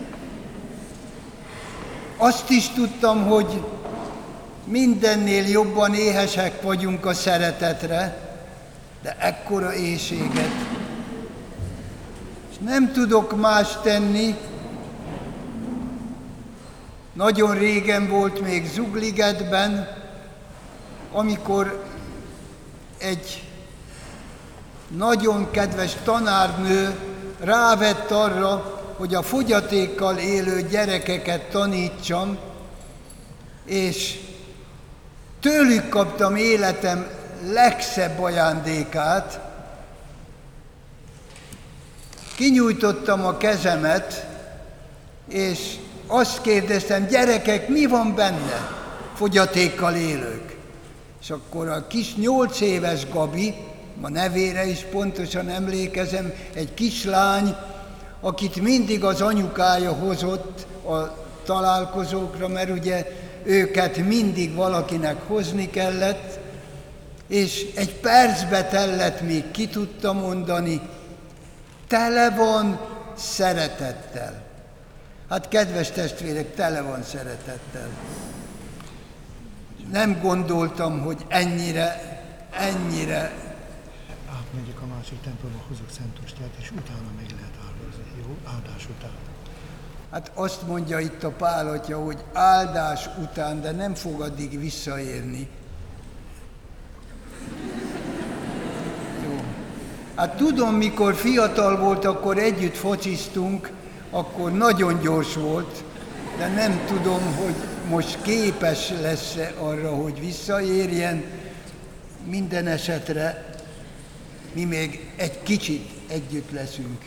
Speaker 1: Azt is tudtam, hogy mindennél jobban éhesek vagyunk a szeretetre, de ekkora éhséget. És nem tudok más tenni. Nagyon régen volt még Zugligetben, amikor egy nagyon kedves tanárnő rávett arra, hogy a fogyatékkal élő gyerekeket tanítsam, és tőlük kaptam életem legszebb ajándékát. Kinyújtottam a kezemet, és azt kérdeztem: gyerekek, mi van benne? Fogyatékkal élők. És akkor a kis 8 éves Gabi, a nevére is pontosan emlékezem, egy kislány, akit mindig az anyukája hozott a találkozókra, mert ugye őket mindig valakinek hozni kellett, és egy percbe tellett, még ki tudta mondani: tele van szeretettel. Hát kedves testvérek, tele van szeretettel. Nem gondoltam, hogy ennyire
Speaker 4: másik templomba hozok szentostját, és utána meg lehet áldozni, jó? Áldás után.
Speaker 1: Hát azt mondja itt a Pál atya, hogy áldás után, de nem fog addig visszaérni. Jó. Hát tudom, mikor fiatal volt, akkor együtt fociztunk, akkor nagyon gyors volt, de nem tudom, hogy most képes lesz-e arra, hogy visszaérjen. Minden esetre mi még egy kicsit együtt leszünk.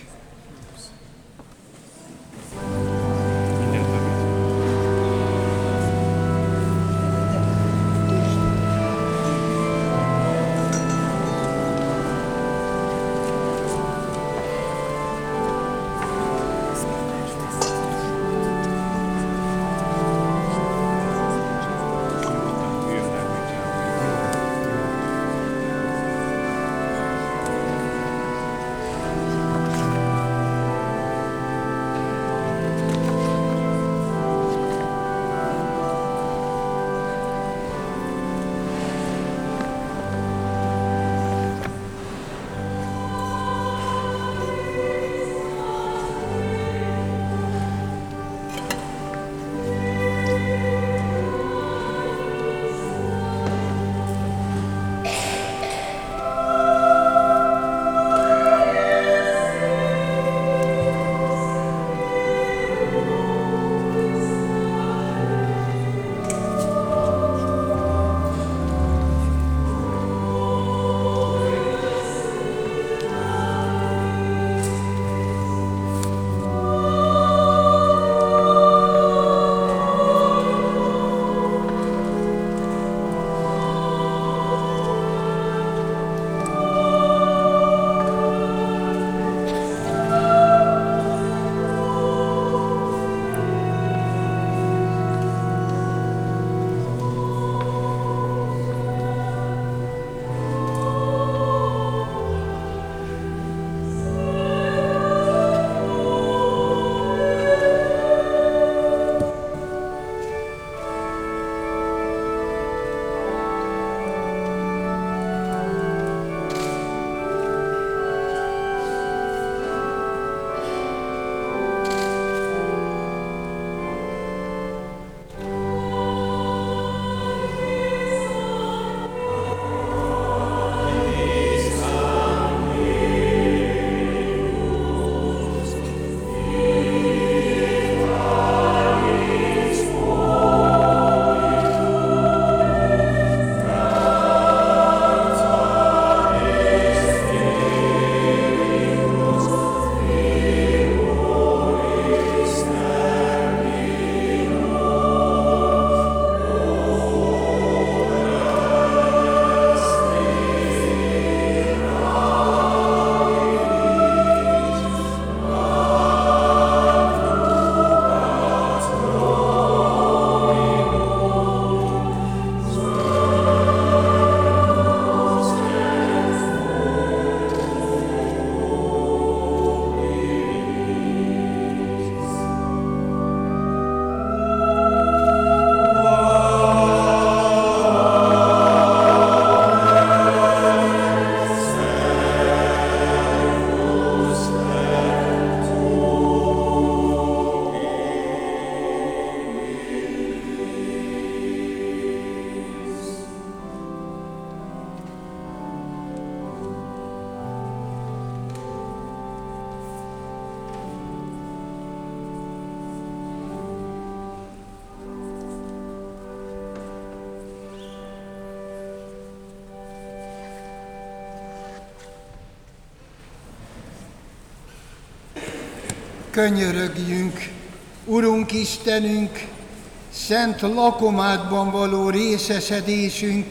Speaker 1: Könyörögjünk, Urunk Istenünk, szent lakomádban való részesedésünk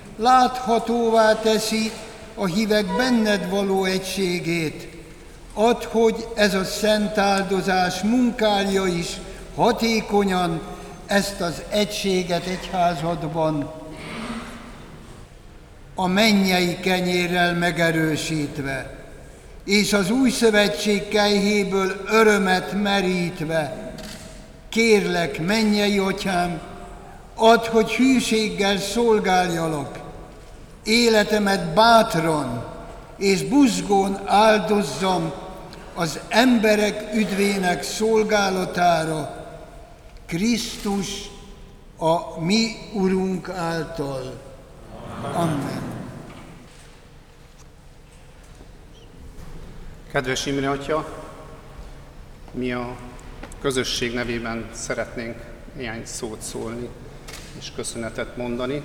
Speaker 1: láthatóvá teszi a hívek benned való egységét. Add, hogy ez a szent áldozás munkálja is hatékonyan ezt az egységet egyházadban, a mennyei kenyérrel megerősítve, és az új szövetség kelyhéből örömet merítve. Kérlek, mennyei Atyám, add, hogy hűséggel szolgáljalak, életemet bátran és buzgón áldozzam az emberek üdvének szolgálatára, Krisztus a mi Urunk által. Amen.
Speaker 5: Kedves Imre Atya, mi a közösség nevében szeretnénk néhány szót szólni és köszönetet mondani.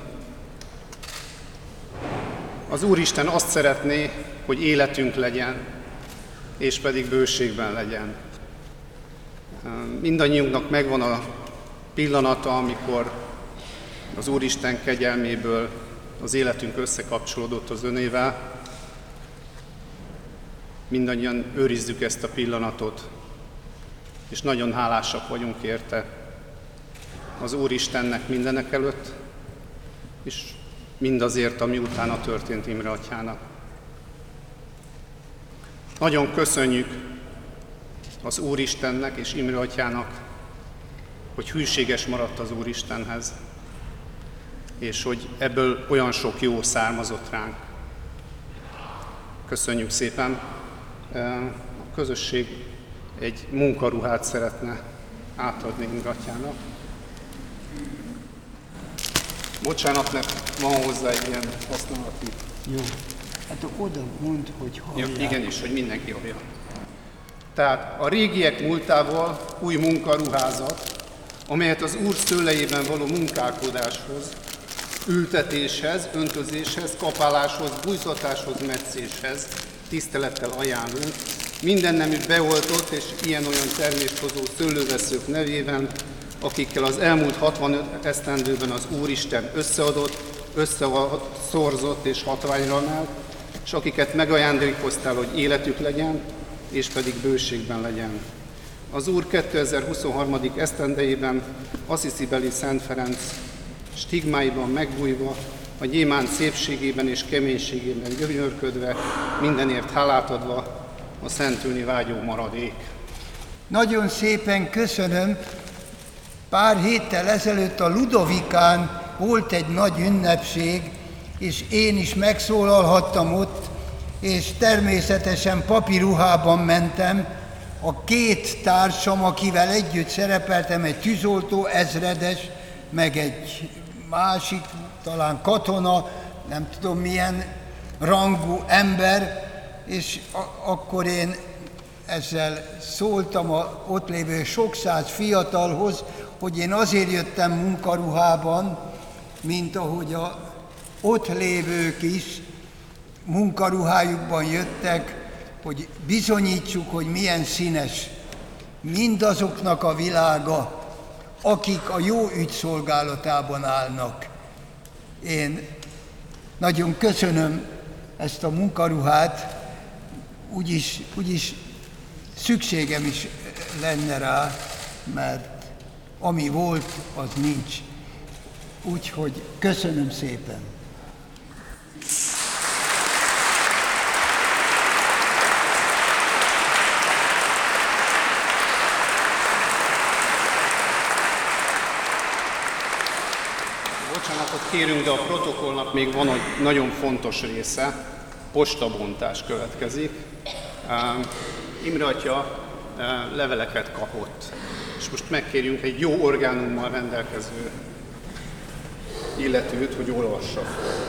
Speaker 5: Az Úristen azt szeretné, hogy életünk legyen, és pedig bőségben legyen. Mindannyiunknak megvan a pillanata, amikor az Úristen kegyelméből az életünk összekapcsolódott az önével. Mindannyian őrizzük ezt a pillanatot, és nagyon hálásak vagyunk érte az Úristennek mindenek előtt, és mindazért, ami utána történt Imre Atyának. Nagyon köszönjük az Úristennek és Imre Atyának, hogy hűséges maradt az Úristenhez, és hogy ebből olyan sok jó származott ránk. Köszönjük szépen! A közösség egy munkaruhát szeretne átadni Imre Atyának. Bocsánat, mert van hozzá egy ilyen használati.
Speaker 1: Jó. Hát oda mondd, hogy hallják.
Speaker 5: Ja, igenis, hogy mindenki hallja. Tehát a régiek múltával új munkaruházat, amelyet az Úr szőlejében való munkálkodáshoz, ültetéshez, öntözéshez, kapáláshoz, bújtatáshoz, metszéshez tisztelettel ajánlunk, minden nemű beoltott és ilyen-olyan termést hozó szőlőveszők nevében, akikkel az elmúlt 65 esztendőben az Úristen összeszorzott és hatványra emelt, és akiket megajándékoztál, hogy életük legyen, és pedig bőségben legyen. Az Úr 2023. esztendejében Assisi-beli Szent Ferenc stigmáiban megbújva, a gyémánt szépségében és keménységében gyönyörködve, mindenért hálát adva, a szentülni vágyó maradék.
Speaker 1: Nagyon szépen köszönöm. Pár héttel ezelőtt a Ludovikán volt egy nagy ünnepség, és én is megszólalhattam ott, és természetesen papiruhában mentem. A két társam, akivel együtt szerepeltem, egy tűzoltó ezredes, meg egy másik, talán katona, nem tudom milyen rangú ember, és akkor én ezzel szóltam az ott lévő sok száz fiatalhoz, hogy én azért jöttem munkaruhában, mint ahogy az ott lévők is munkaruhájukban jöttek, hogy bizonyítsuk, hogy milyen színes mindazoknak a világa, akik a jó ügy szolgálatában állnak. Én nagyon köszönöm ezt a munkaruhát, úgyis szükségem is lenne rá, mert ami volt, az nincs. Úgyhogy köszönöm szépen.
Speaker 5: Bocsánatot kérünk, de a protokollnak még van egy nagyon fontos része, postabontás következik. Imre Atya leveleket kapott, és most megkérjünk egy jó orgánummal rendelkező illetőt, hogy olvassa.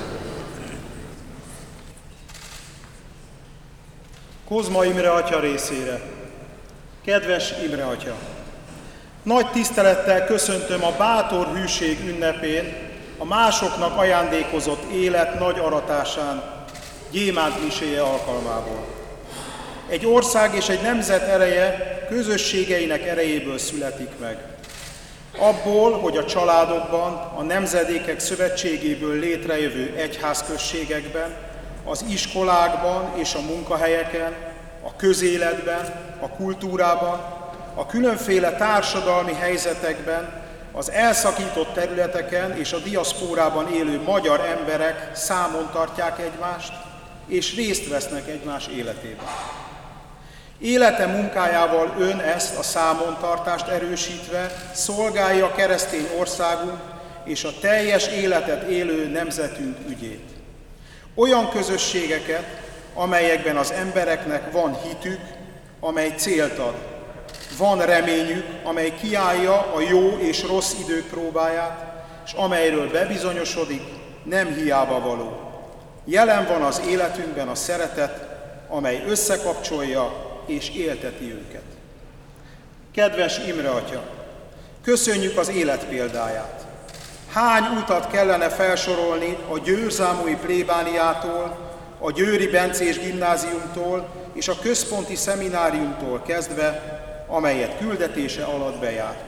Speaker 6: Kozma Imre Atya részére. Kedves Imre Atya! Nagy tisztelettel köszöntöm a bátor hűség ünnepén, a másoknak ajándékozott élet nagy aratásán, gyémánt miséje alkalmából. Egy ország és egy nemzet ereje közösségeinek erejéből születik meg. Abból, hogy a családokban, a nemzedékek szövetségéből létrejövő egyházközségekben, az iskolákban és a munkahelyeken, a közéletben, a kultúrában, a különféle társadalmi helyzetekben, az elszakított területeken és a diaszpórában élő magyar emberek számon tartják egymást, és részt vesznek egymás életében. Élete munkájával ön ezt a számontartást erősítve szolgálja keresztény országunk és a teljes életet élő nemzetünk ügyét. Olyan közösségeket, amelyekben az embereknek van hitük, amely célt ad. Van reményük, amely kiállja a jó és rossz idők próbáját, és amelyről bebizonyosodik, nem hiába való. Jelen van az életünkben a szeretet, amely összekapcsolja és élteti őket. Kedves Imre Atya, köszönjük az élet példáját. Hány utat kellene felsorolni a győrzámói plébániától, a Győri Bencés gimnáziumtól és a központi szemináriumtól kezdve, amelyet küldetése alatt bejárt.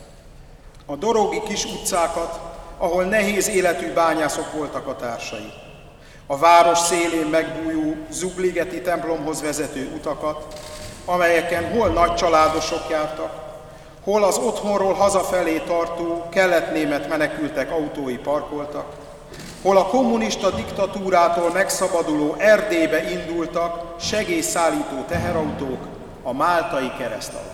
Speaker 6: A dorogi kis utcákat, ahol nehéz életű bányászok voltak a társai. A város szélén megbújó Zugligeti templomhoz vezető utakat, amelyeken hol nagy családosok jártak, hol az otthonról hazafelé tartó kelet-német menekültek autói parkoltak, hol a kommunista diktatúrától megszabaduló Erdélybe indultak segélyszállító teherautók a máltai kereszt alatt.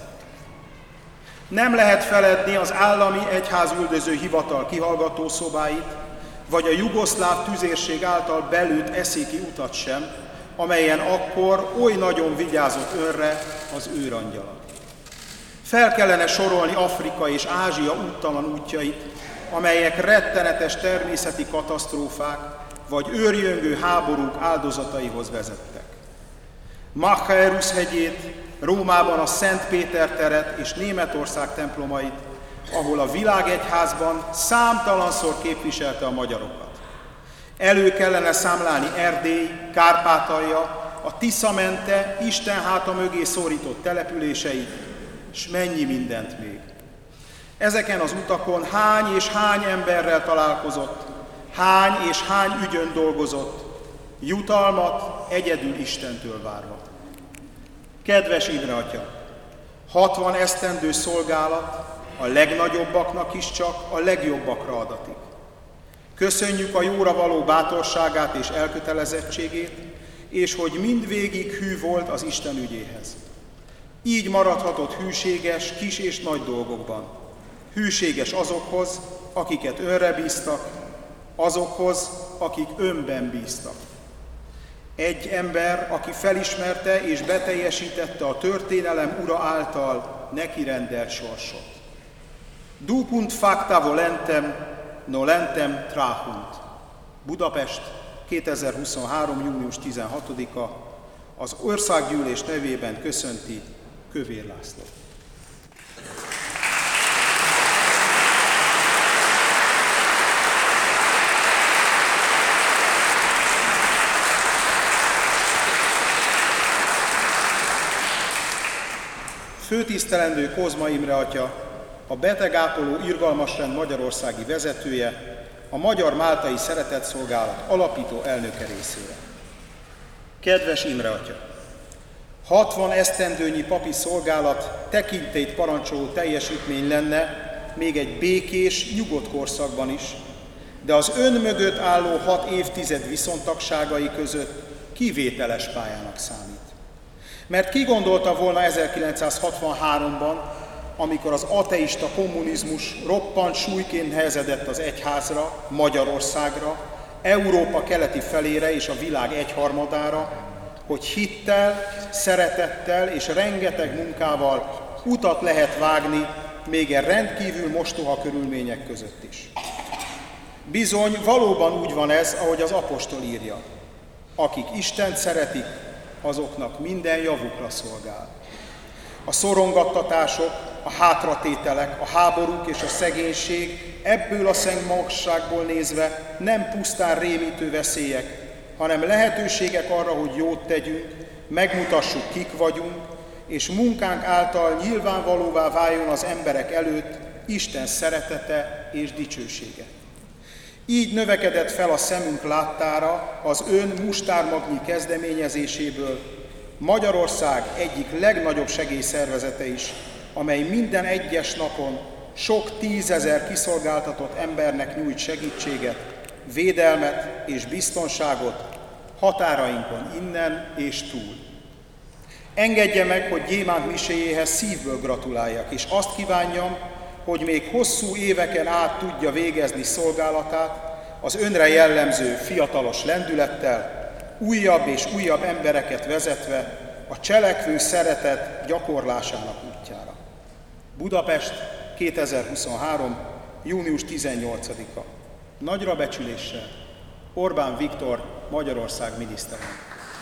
Speaker 6: Nem lehet feledni az állami egyházüldöző hivatal kihallgató szobáit, vagy a jugoszláv tüzérség által belőtt eszéki utat sem, amelyen akkor oly nagyon vigyázott önre az őrangyala. Fel kellene sorolni Afrika és Ázsia úttalan útjait, amelyek rettenetes természeti katasztrófák vagy őrjöngő háborúk áldozataihoz vezettek. Machaerus hegyét, Rómában a Szent Péter teret és Németország templomait, ahol a világegyházban számtalanszor képviselte a magyarokat. Elő kellene számlálni Erdély, Kárpátalja, a Tisza-mente, Isten háta mögé szorított településeit, s mennyi mindent még. Ezeken az utakon hány és hány emberrel találkozott, hány és hány ügyön dolgozott, jutalmat egyedül Istentől várva. Kedves Imre Atya, 60 esztendő szolgálat a legnagyobbaknak is csak a legjobbakra adatik. Köszönjük a jóra való bátorságát és elkötelezettségét, és hogy mindvégig hű volt az Isten ügyéhez. Így maradhatott hűséges kis és nagy dolgokban. Hűséges azokhoz, akiket önre bíztak, azokhoz, akik önben bíztak. Egy ember, aki felismerte és beteljesítette a történelem ura által neki rendelt sorsot. Ducunt facta volentem, nolentem trahunt. Budapest, 2023. június 16-a, az országgyűlés nevében köszönti Kövér László. Főtisztelendő Kozma Imre Atya, a betegápoló irgalmasrend magyarországi vezetője, a Magyar-Máltai Szeretetszolgálat alapító elnöke részére. Kedves Imre Atya! 60 esztendőnyi papi szolgálat tekintélyt parancsoló teljesítmény lenne még egy békés, nyugodt korszakban is, de az ön mögött álló 6 évtized viszontagságai között kivételes pályának számít. Mert ki gondolta volna 1963-ban, amikor az ateista kommunizmus roppant súlyként helyezedett az egyházra, Magyarországra, Európa keleti felére és a világ egyharmadára, hogy hittel, szeretettel és rengeteg munkával utat lehet vágni még egy rendkívül mostoha körülmények között is. Bizony, valóban úgy van ez, ahogy az apostol írja. Akik Istent szeretik, azoknak minden javukra szolgál. A szorongattatások, a hátratételek, a háborúk és a szegénység ebből a szentmagasságból nézve nem pusztán rémítő veszélyek, hanem lehetőségek arra, hogy jót tegyünk, megmutassuk, kik vagyunk, és munkánk által nyilvánvalóvá váljon az emberek előtt Isten szeretete és dicsősége. Így növekedett fel a szemünk láttára az ön mustármagnyi kezdeményezéséből Magyarország egyik legnagyobb segélyszervezete is, amely minden egyes napon sok 10 000 kiszolgáltatott embernek nyújt segítséget, védelmet és biztonságot határainkon innen és túl. Engedje meg, hogy gyémánt miséjéhez szívből gratuláljak, és azt kívánjam, hogy még hosszú éveken át tudja végezni szolgálatát az önre jellemző fiatalos lendülettel, újabb és újabb embereket vezetve a cselekvő szeretet gyakorlásának útjára. Budapest, 2023. június 18-a. Nagyra becsüléssel Orbán Viktor, Magyarország miniszterelnök.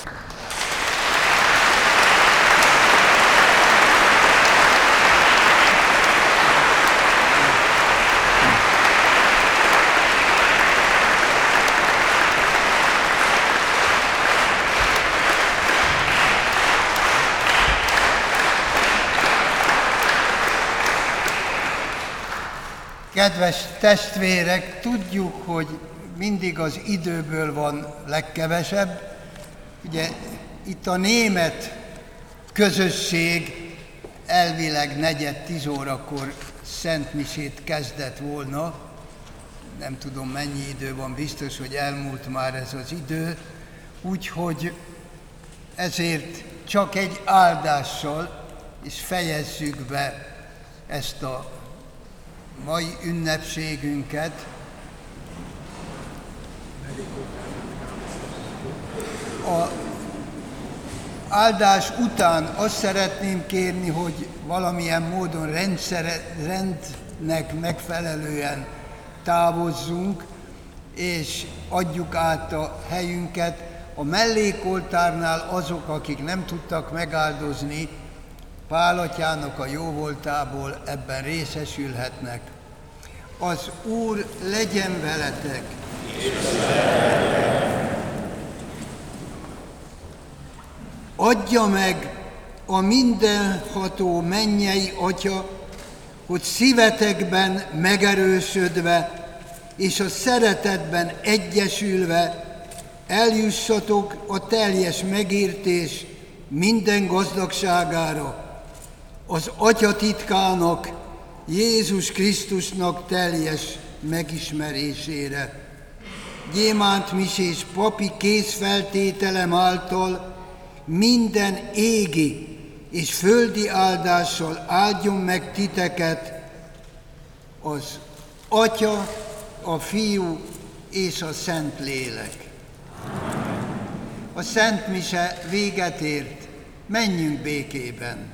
Speaker 1: Kedves testvérek, tudjuk, hogy mindig az időből van legkevesebb. Ugye itt a német közösség elvileg 9:45 szentmisét kezdett volna. Nem tudom, mennyi idő van, biztos, hogy elmúlt már ez az idő. Úgyhogy ezért csak egy áldással is fejezzük be ezt a mai ünnepségünket. A áldás után azt szeretném kérni, hogy valamilyen módon rendnek megfelelően távozzunk, és adjuk át a helyünket. A mellékoltárnál azok, akik nem tudtak megáldozni, Pál atyának a jóvoltából ebben részesülhetnek. Az Úr legyen veletek! Adja meg a mindenható mennyei Atya, hogy szívetekben megerősödve és a szeretetben egyesülve eljussatok a teljes megértés minden gazdagságára, az Atya titkának, Jézus Krisztusnak teljes megismerésére. Gyémánt misés papi készfeltételem által minden égi és földi áldással áldjon meg titeket az Atya, a Fiú és a Szentlélek. A Szent Mise véget ért, menjünk békében!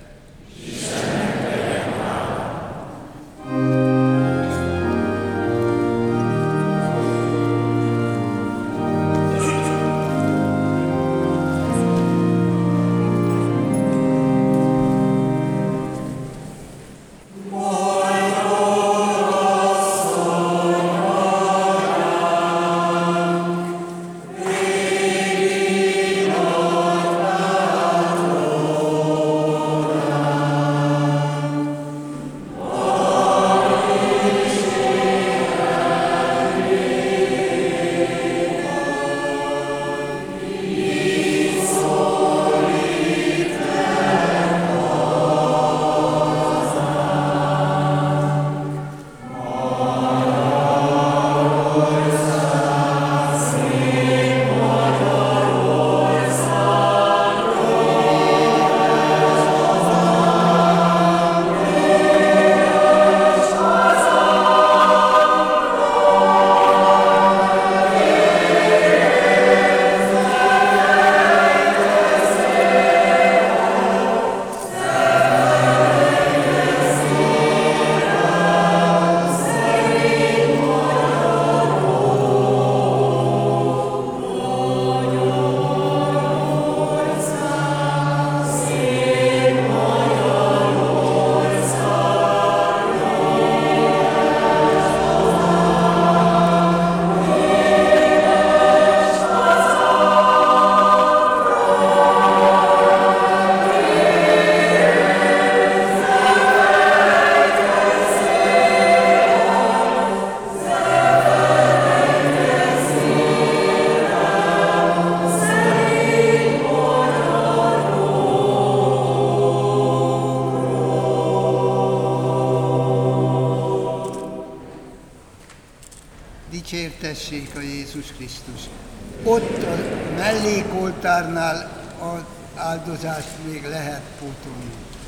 Speaker 1: Dicsértessék a Jézus Krisztus! Ott a mellékoltárnál az áldozást még lehet pótolni.